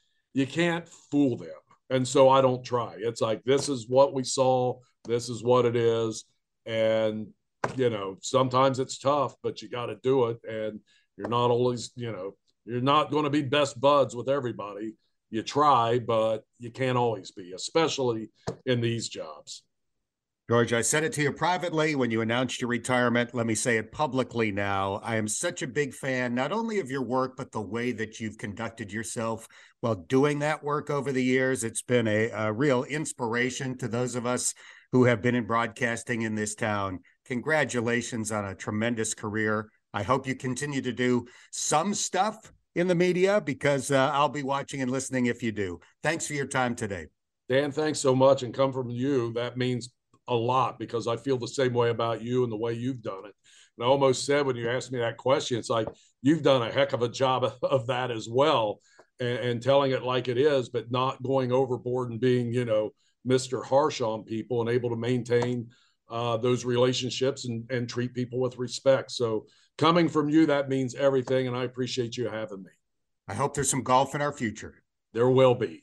fool them. And so I don't try. It's like, this is what we saw. This is what it is. And, sometimes it's tough, but you got to do it. And you're not always, you're not going to be best buds with everybody. You try, but you can't always be, especially in these jobs. George, I said it to you privately when you announced your retirement. Let me say it publicly now. I am such a big fan, not only of your work, but the way that you've conducted yourself while doing that work over the years. It's been a real inspiration to those of us who have been in broadcasting in this town. Congratulations on a tremendous career. I hope you continue to do some stuff in the media, because I'll be watching and listening if you do. Thanks for your time today. Dan, thanks so much. And come from you, that means a lot, because I feel the same way about you and the way you've done it. And I almost said when you asked me that question, it's like, you've done a heck of a job of that as well, and telling it like it is, but not going overboard and being, Mr. Harsh on people, and able to maintain those relationships and treat people with respect. So coming from you, that means everything. And I appreciate you having me. I hope there's some golf in our future. There will be.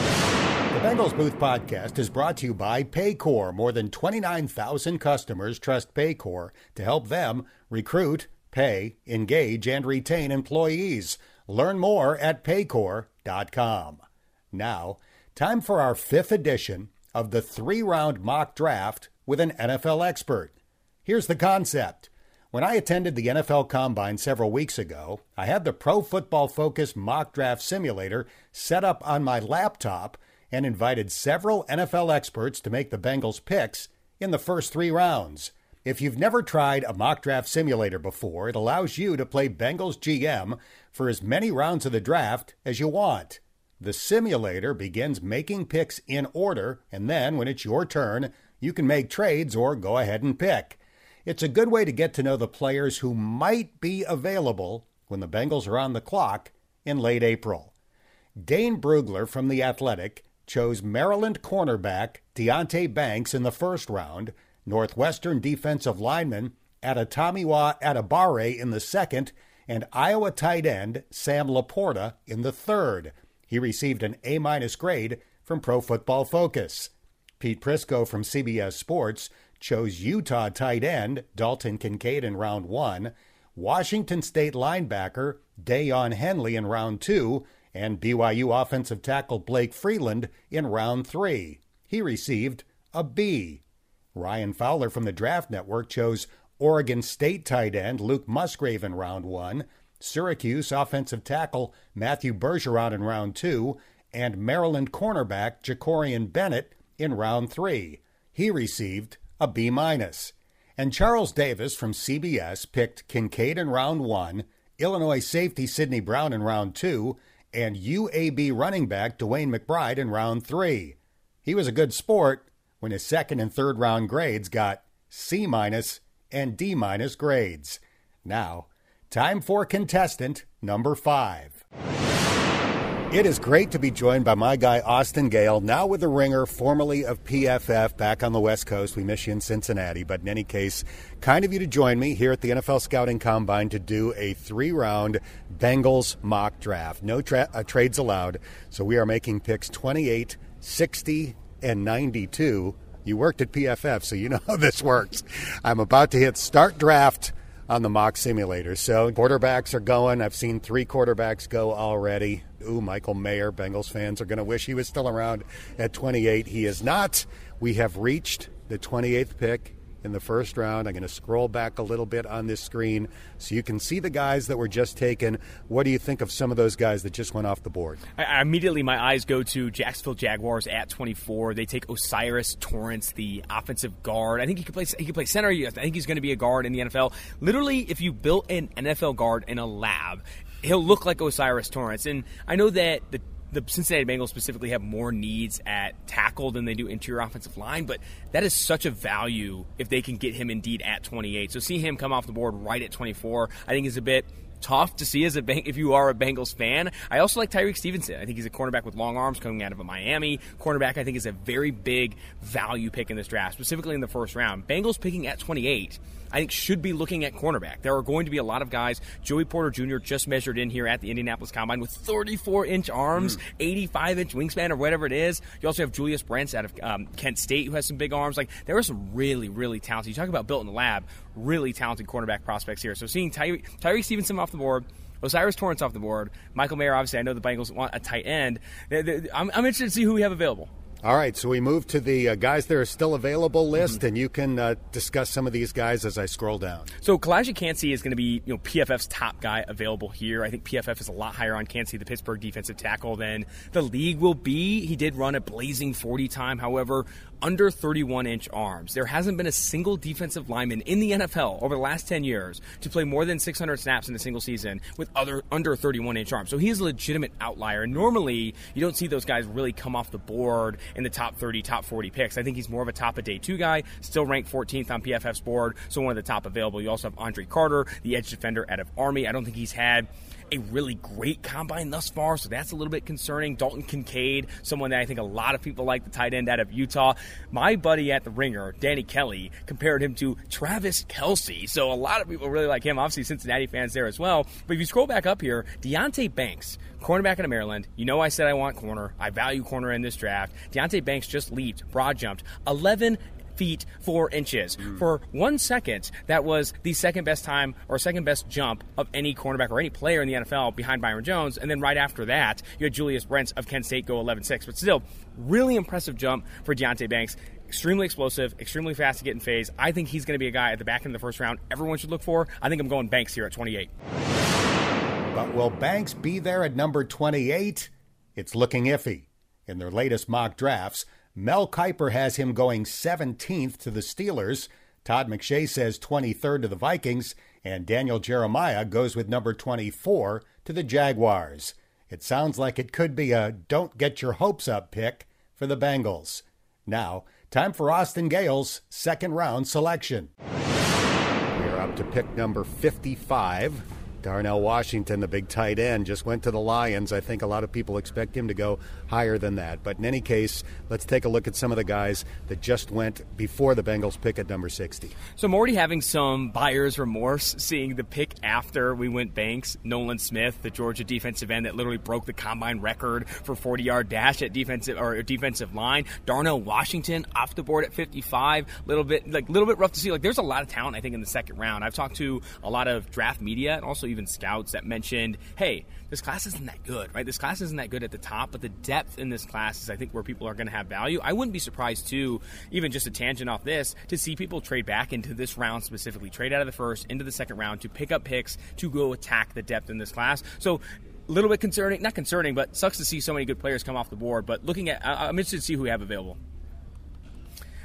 The Bengals Booth Podcast is brought to you by Paycor. More than 29,000 customers trust Paycor to help them recruit, pay, engage, and retain employees. Learn more at Paycor.com. Now, time for our 5th edition of the 3-round mock draft with an NFL expert. Here's the concept. When I attended the NFL Combine several weeks ago, I had the Pro Football Focus mock draft simulator set up on my laptop and invited several NFL experts to make the Bengals picks in the first 3 rounds. If you've never tried a mock draft simulator before, it allows you to play Bengals GM for as many rounds of the draft as you want. The simulator begins making picks in order, and then when it's your turn, you can make trades or go ahead and pick. It's a good way to get to know the players who might be available when the Bengals are on the clock in late April. Dane Brugler from The Athletic chose Maryland cornerback Deonte Banks in the first round, Northwestern defensive lineman Adetomiwa Adebawore in the second, and Iowa tight end Sam Laporta in the third. He received an A- grade from Pro Football Focus. Pete Prisco from CBS Sports chose Utah tight end Dalton Kincaid in round 1, Washington State linebacker Dayon Henley in round 2, and BYU offensive tackle Blake Freeland in round 3. He received a B. Ryan Fowler from the Draft Network chose Oregon State tight end Luke Musgrave in round 1, Syracuse offensive tackle Matthew Bergeron in round 2, and Maryland cornerback Jacorian Bennett in round 3. He received a B-. And Charles Davis from CBS picked Kincaid in round 1, Illinois safety Sidney Brown in round 2, and UAB running back Dwayne McBride in round 3. He was a good sport when his second and third round grades got C- and D- grades. Now, time for contestant number 5. It is great to be joined by my guy Austin Gayle, now with the Ringer, formerly of PFF, back on the West Coast. We miss you in Cincinnati, but in any case, kind of you to join me here at the NFL Scouting Combine to do a 3-round Bengals mock draft. No trades allowed, so we are making picks 28, 60, and 92. You worked at PFF, so you know how this works. I'm about to hit start draft on the mock simulator. So quarterbacks are going. I've seen 3 quarterbacks go already. Ooh, Michael Mayer. Bengals fans are going to wish he was still around at 28. He is not. We have reached the 28th pick in the first round. I'm going to scroll back a little bit on this screen so you can see the guys that were just taken. What do you think of some of those guys that just went off the board? Immediately, my eyes go to Jacksonville Jaguars at 24. They take O'Cyrus Torrence, the offensive guard. I think he could play center. I think he's going to be a guard in the NFL. Literally, if you built an NFL guard in a lab, he'll look like O'Cyrus Torrence. And I know that the Cincinnati Bengals specifically have more needs at tackle than they do interior offensive line, but that is such a value if they can get him indeed at 28. So see him come off the board right at 24, I think is a bit tough to see if you are a Bengals fan. I also like Tyreek Stevenson. I think he's a cornerback with long arms coming out of a Miami. Cornerback, I think, is a very big value pick in this draft, specifically in the first round. Bengals picking at 28, I think, should be looking at cornerback. There are going to be a lot of guys. Joey Porter Jr. just measured in here at the Indianapolis Combine with 34-inch arms, 85-inch wingspan, or whatever it is. You also have Julius Brents out of Kent State, who has some big arms. Like, there are some really, really talented. You talk about built in the lab, really talented cornerback prospects here. So seeing Tyreek Stevenson off the board, O'Cyrus Torrence off the board, Michael Mayer, obviously I know the Bengals want a tight end. I'm interested to see who we have available. All right, so we move to the guys that are still available list, and you can discuss some of these guys as I scroll down. So Kalijah Kancey is going to be PFF's top guy available here. I think PFF is a lot higher on Kancey, the Pittsburgh defensive tackle, than the league will be. He did run a blazing 40 time, however, under 31-inch arms. There hasn't been a single defensive lineman in the NFL over the last 10 years to play more than 600 snaps in a single season with under 31-inch arms. So he is a legitimate outlier. And normally, you don't see those guys really come off the board in the top 30, top 40 picks. I think he's more of a top of day 2 guy, still ranked 14th on PFF's board, so one of the top available. You also have Andre Carter, the edge defender out of Army. I don't think he's had a really great combine thus far, so that's a little bit concerning. Dalton Kincaid, someone that I think a lot of people like, the tight end out of Utah. My buddy at the Ringer, Danny Kelly, compared him to Travis Kelce, so a lot of people really like him. Obviously, Cincinnati fans there as well. But if you scroll back up here, Deonte Banks, cornerback out of Maryland. You know I said I want corner. I value corner in this draft. Deonte Banks just leaped, broad jumped, 11 feet 4 inches. For 1 second, that was the second best time or second best jump of any cornerback or any player in the NFL behind Byron Jones. And then right after that, you had Julius Brents of Kent State go 11.6. But still, really impressive jump for Deonte Banks. Extremely explosive, extremely fast to get in phase. I think he's going to be a guy at the back end of the first round everyone should look for. I think I'm going Banks here at 28. But will Banks be there at number 28? It's looking iffy. In their latest mock drafts, Mel Kiper has him going 17th to the Steelers. Todd McShay says 23rd to the Vikings. And Daniel Jeremiah goes with number 24 to the Jaguars. It sounds like it could be a don't get your hopes up pick for the Bengals. Now, time for Austin Gayle's second round selection. We are up to pick number 55. Darnell Washington, the big tight end, just went to the Lions. I think a lot of people expect him to go higher than that. But in any case, let's take a look at some of the guys that just went before the Bengals pick at number 60. So I'm already having some buyer's remorse seeing the pick after we went Banks. Nolan Smith, the Georgia defensive end that literally broke the combine record for 40-yard dash at defensive line. Darnell Washington off the board at 55. Little bit rough to see. Like, there's a lot of talent, I think, in the second round. I've talked to a lot of draft media and also even scouts that mentioned, hey, this class isn't that good, right? This class isn't that good at the top, but the depth in this class is, I think, where people are going to have value. I wouldn't be surprised, too, even just a tangent off this, to see people trade back into this round specifically, trade out of the first into the second round to pick up picks to go attack the depth in this class. So a little bit concerning, not concerning, but sucks to see so many good players come off the board. But looking at, I'm interested to see who we have available.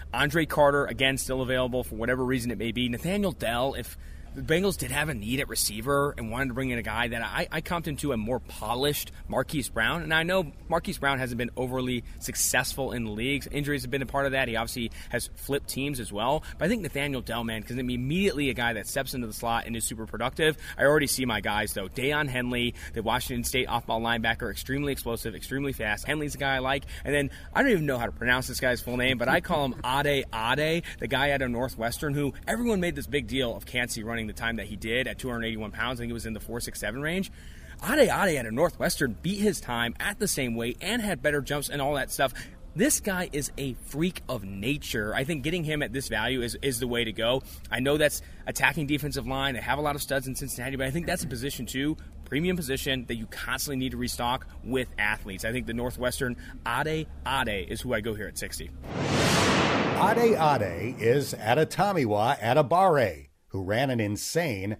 Andre Carter, again, still available for whatever reason it may be. Nathaniel Dell, if the Bengals did have a need at receiver and wanted to bring in a guy that I comped into a more polished Marquise Brown. And I know Marquise Brown hasn't been overly successful in the leagues. Injuries have been a part of that. He obviously has flipped teams as well. But I think Nathaniel Dell, man, because I'm immediately a guy that steps into the slot and is super productive. I already see my guys, though. Deion Henley, the Washington State off-ball linebacker, extremely explosive, extremely fast. Henley's a guy I like. And then I don't even know how to pronounce this guy's full name, but I call him Ade Ade, the guy out of Northwestern, who everyone made this big deal of Kancey running the time that he did at 281 pounds. I think it was in the 4.67 range. Ade out of Northwestern beat his time at the same weight and had better jumps and all that stuff. This guy is a freak of nature. I think getting him at this value is the way to go. I know that's attacking defensive line. They have a lot of studs in Cincinnati, but I think that's a position too, premium position that you constantly need to restock with athletes. I think the Northwestern Ade is who I go here at 60. Ade is Adetomiwa Adebawore, who ran an insane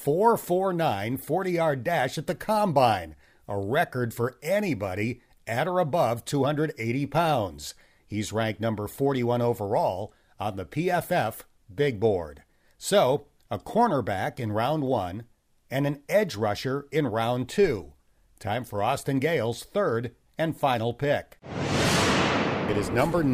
4.49 40-yard dash at the Combine, a record for anybody at or above 280 pounds. He's ranked number 41 overall on the PFF Big Board. So, a cornerback in round 1 and an edge rusher in round 2. Time for Austin Gale's third and final pick. It is number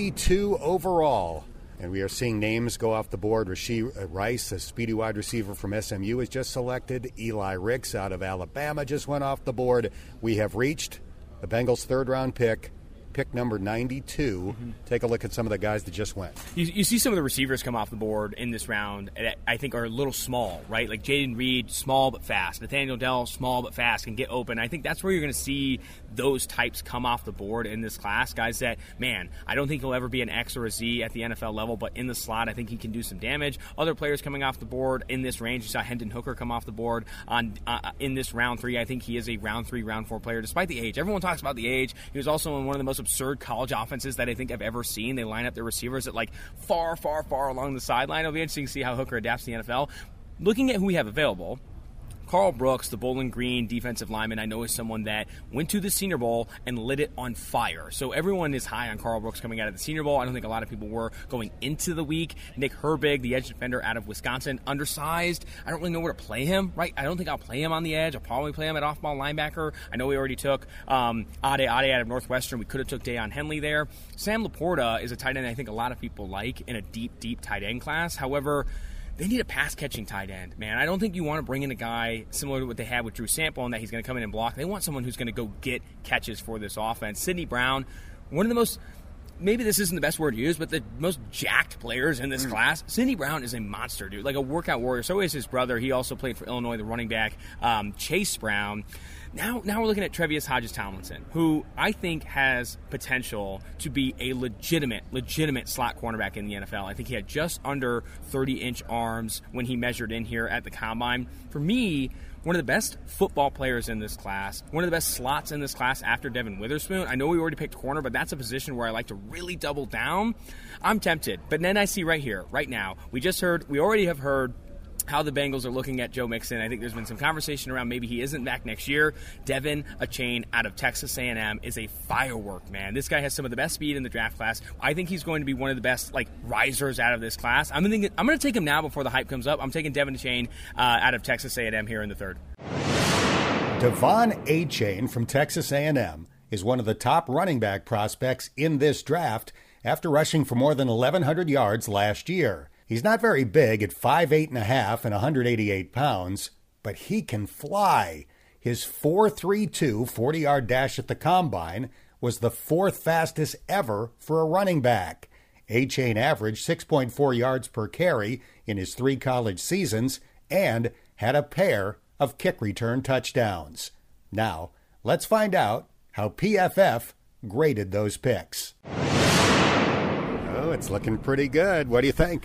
92 overall. And we are seeing names go off the board. Rashee Rice, a speedy wide receiver from SMU, is just selected. Eli Ricks out of Alabama just went off the board. We have reached the Bengals' third-round pick number 92. Take a look at some of the guys that just went. You see some of the receivers come off the board in this round that I think are a little small, right? Like Jaden Reed, small but fast. Nathaniel Dell, small but fast, can get open. I think that's where you're going to see those types come off the board in this class. Guys that, man, I don't think he'll ever be an X or a Z at the NFL level, but in the slot, I think he can do some damage. Other players coming off the board in this range. You saw Hendon Hooker come off the board in this round 3. I think he is a round 3, round 4 player, despite the age. Everyone talks about the age. He was also in one of the most absurd college offenses that I think I've ever seen. They line up their receivers at like far along the sideline. It'll be interesting to see how Hooker adapts to the NFL. Looking at who we have available, Carl Brooks, the Bowling Green defensive lineman, I know is someone that went to the Senior Bowl and lit it on fire. So everyone is high on Carl Brooks coming out of the Senior Bowl. I don't think a lot of people were going into the week. Nick Herbig, the edge defender out of Wisconsin, undersized. I don't really know where to play him, right? I don't think I'll play him on the edge. I'll probably play him at off-ball linebacker. I know we already took Ade out of Northwestern. We could have took Deion Henley there. Sam Laporta is a tight end I think a lot of people like in a deep tight end class. However, they need a pass-catching tight end, man. I don't think you want to bring in a guy similar to what they had with Drew Sample and that he's going to come in and block. They want someone who's going to go get catches for this offense. Sidney Brown, one of the most, maybe this isn't the best word to use, but the most jacked players in this class. Sidney Brown is a monster, dude, like a workout warrior. So is his brother. He also played for Illinois, the running back, Chase Brown. Now we're looking at Tre'Vius Hodges-Tomlinson, who I think has potential to be a legitimate slot cornerback in the NFL. I think he had just under 30-inch arms when he measured in here at the Combine. For me, one of the best football players in this class, one of the best slots in this class after Devin Witherspoon. I know we already picked corner, but that's a position where I like to really double down. I'm tempted. But then I see right here, right now, we already have heard how the Bengals are looking at Joe Mixon. I think there's been some conversation around maybe he isn't back next year. Devin Achane out of Texas A&M is a firework, man. This guy has some of the best speed in the draft class. I think he's going to be one of the best risers out of this class. I'm going to take him now before the hype comes up. I'm taking Devin Achane out of Texas A&M here in the third. Devon Achane from Texas A&M is one of the top running back prospects in this draft after rushing for more than 1,100 yards last year. He's not very big at 5'8.5" and 188 pounds, but he can fly. His 4.32 40-yard dash at the Combine was the 4th fastest ever for a running back. Achane averaged 6.4 yards per carry in his 3 college seasons and had a pair of kick return touchdowns. Now, let's find out how PFF graded those picks. Oh, it's looking pretty good. What do you think?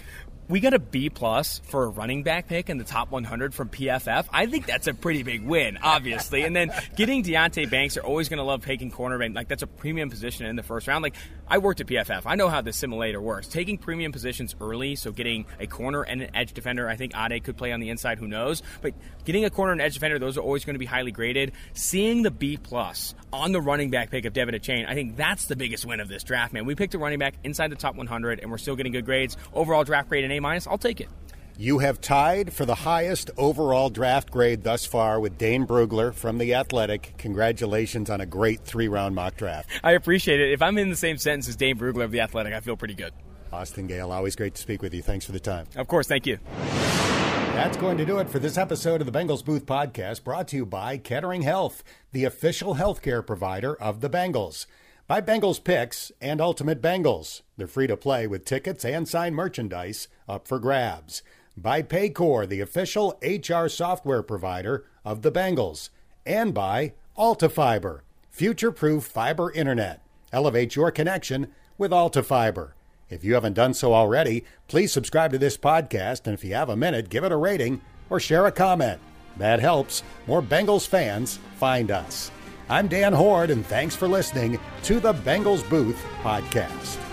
we got a B+ for a running back pick in the top 100 from PFF. I think that's a pretty big win, obviously. And then getting Deonte Banks, they're always going to love taking cornerback. Like, that's a premium position in the first round. Like, I worked at PFF. I know how the simulator works. Taking premium positions early, so getting a corner and an edge defender. I think Ade could play on the inside, who knows? But getting a corner and edge defender, those are always going to be highly graded. Seeing the B+ on the running back pick of Devin Achane, I think that's the biggest win of this draft, man. We picked a running back inside the top 100, and we're still getting good grades. Overall draft grade an A-. I'll take it. You have tied for the highest overall draft grade thus far with Dane Brugler from The Athletic. Congratulations on a great 3-round mock draft. I appreciate it. If I'm in the same sentence as Dane Brugler of The Athletic, I feel pretty good. Austin Gayle, always great to speak with you. Thanks for the time. Of course, thank you. That's going to do it for this episode of the Bengals Booth Podcast, brought to you by Kettering Health, the official healthcare provider of the Bengals. By Bengals Picks and Ultimate Bengals. They're free to play with tickets and signed merchandise up for grabs. By Paycor, the official HR software provider of the Bengals. And by AltaFiber, future-proof fiber internet. Elevate your connection with AltaFiber. If you haven't done so already, please subscribe to this podcast, and if you have a minute, give it a rating or share a comment. That helps more Bengals fans find us. I'm Dan Hoard, and thanks for listening to the Bengals Booth Podcast.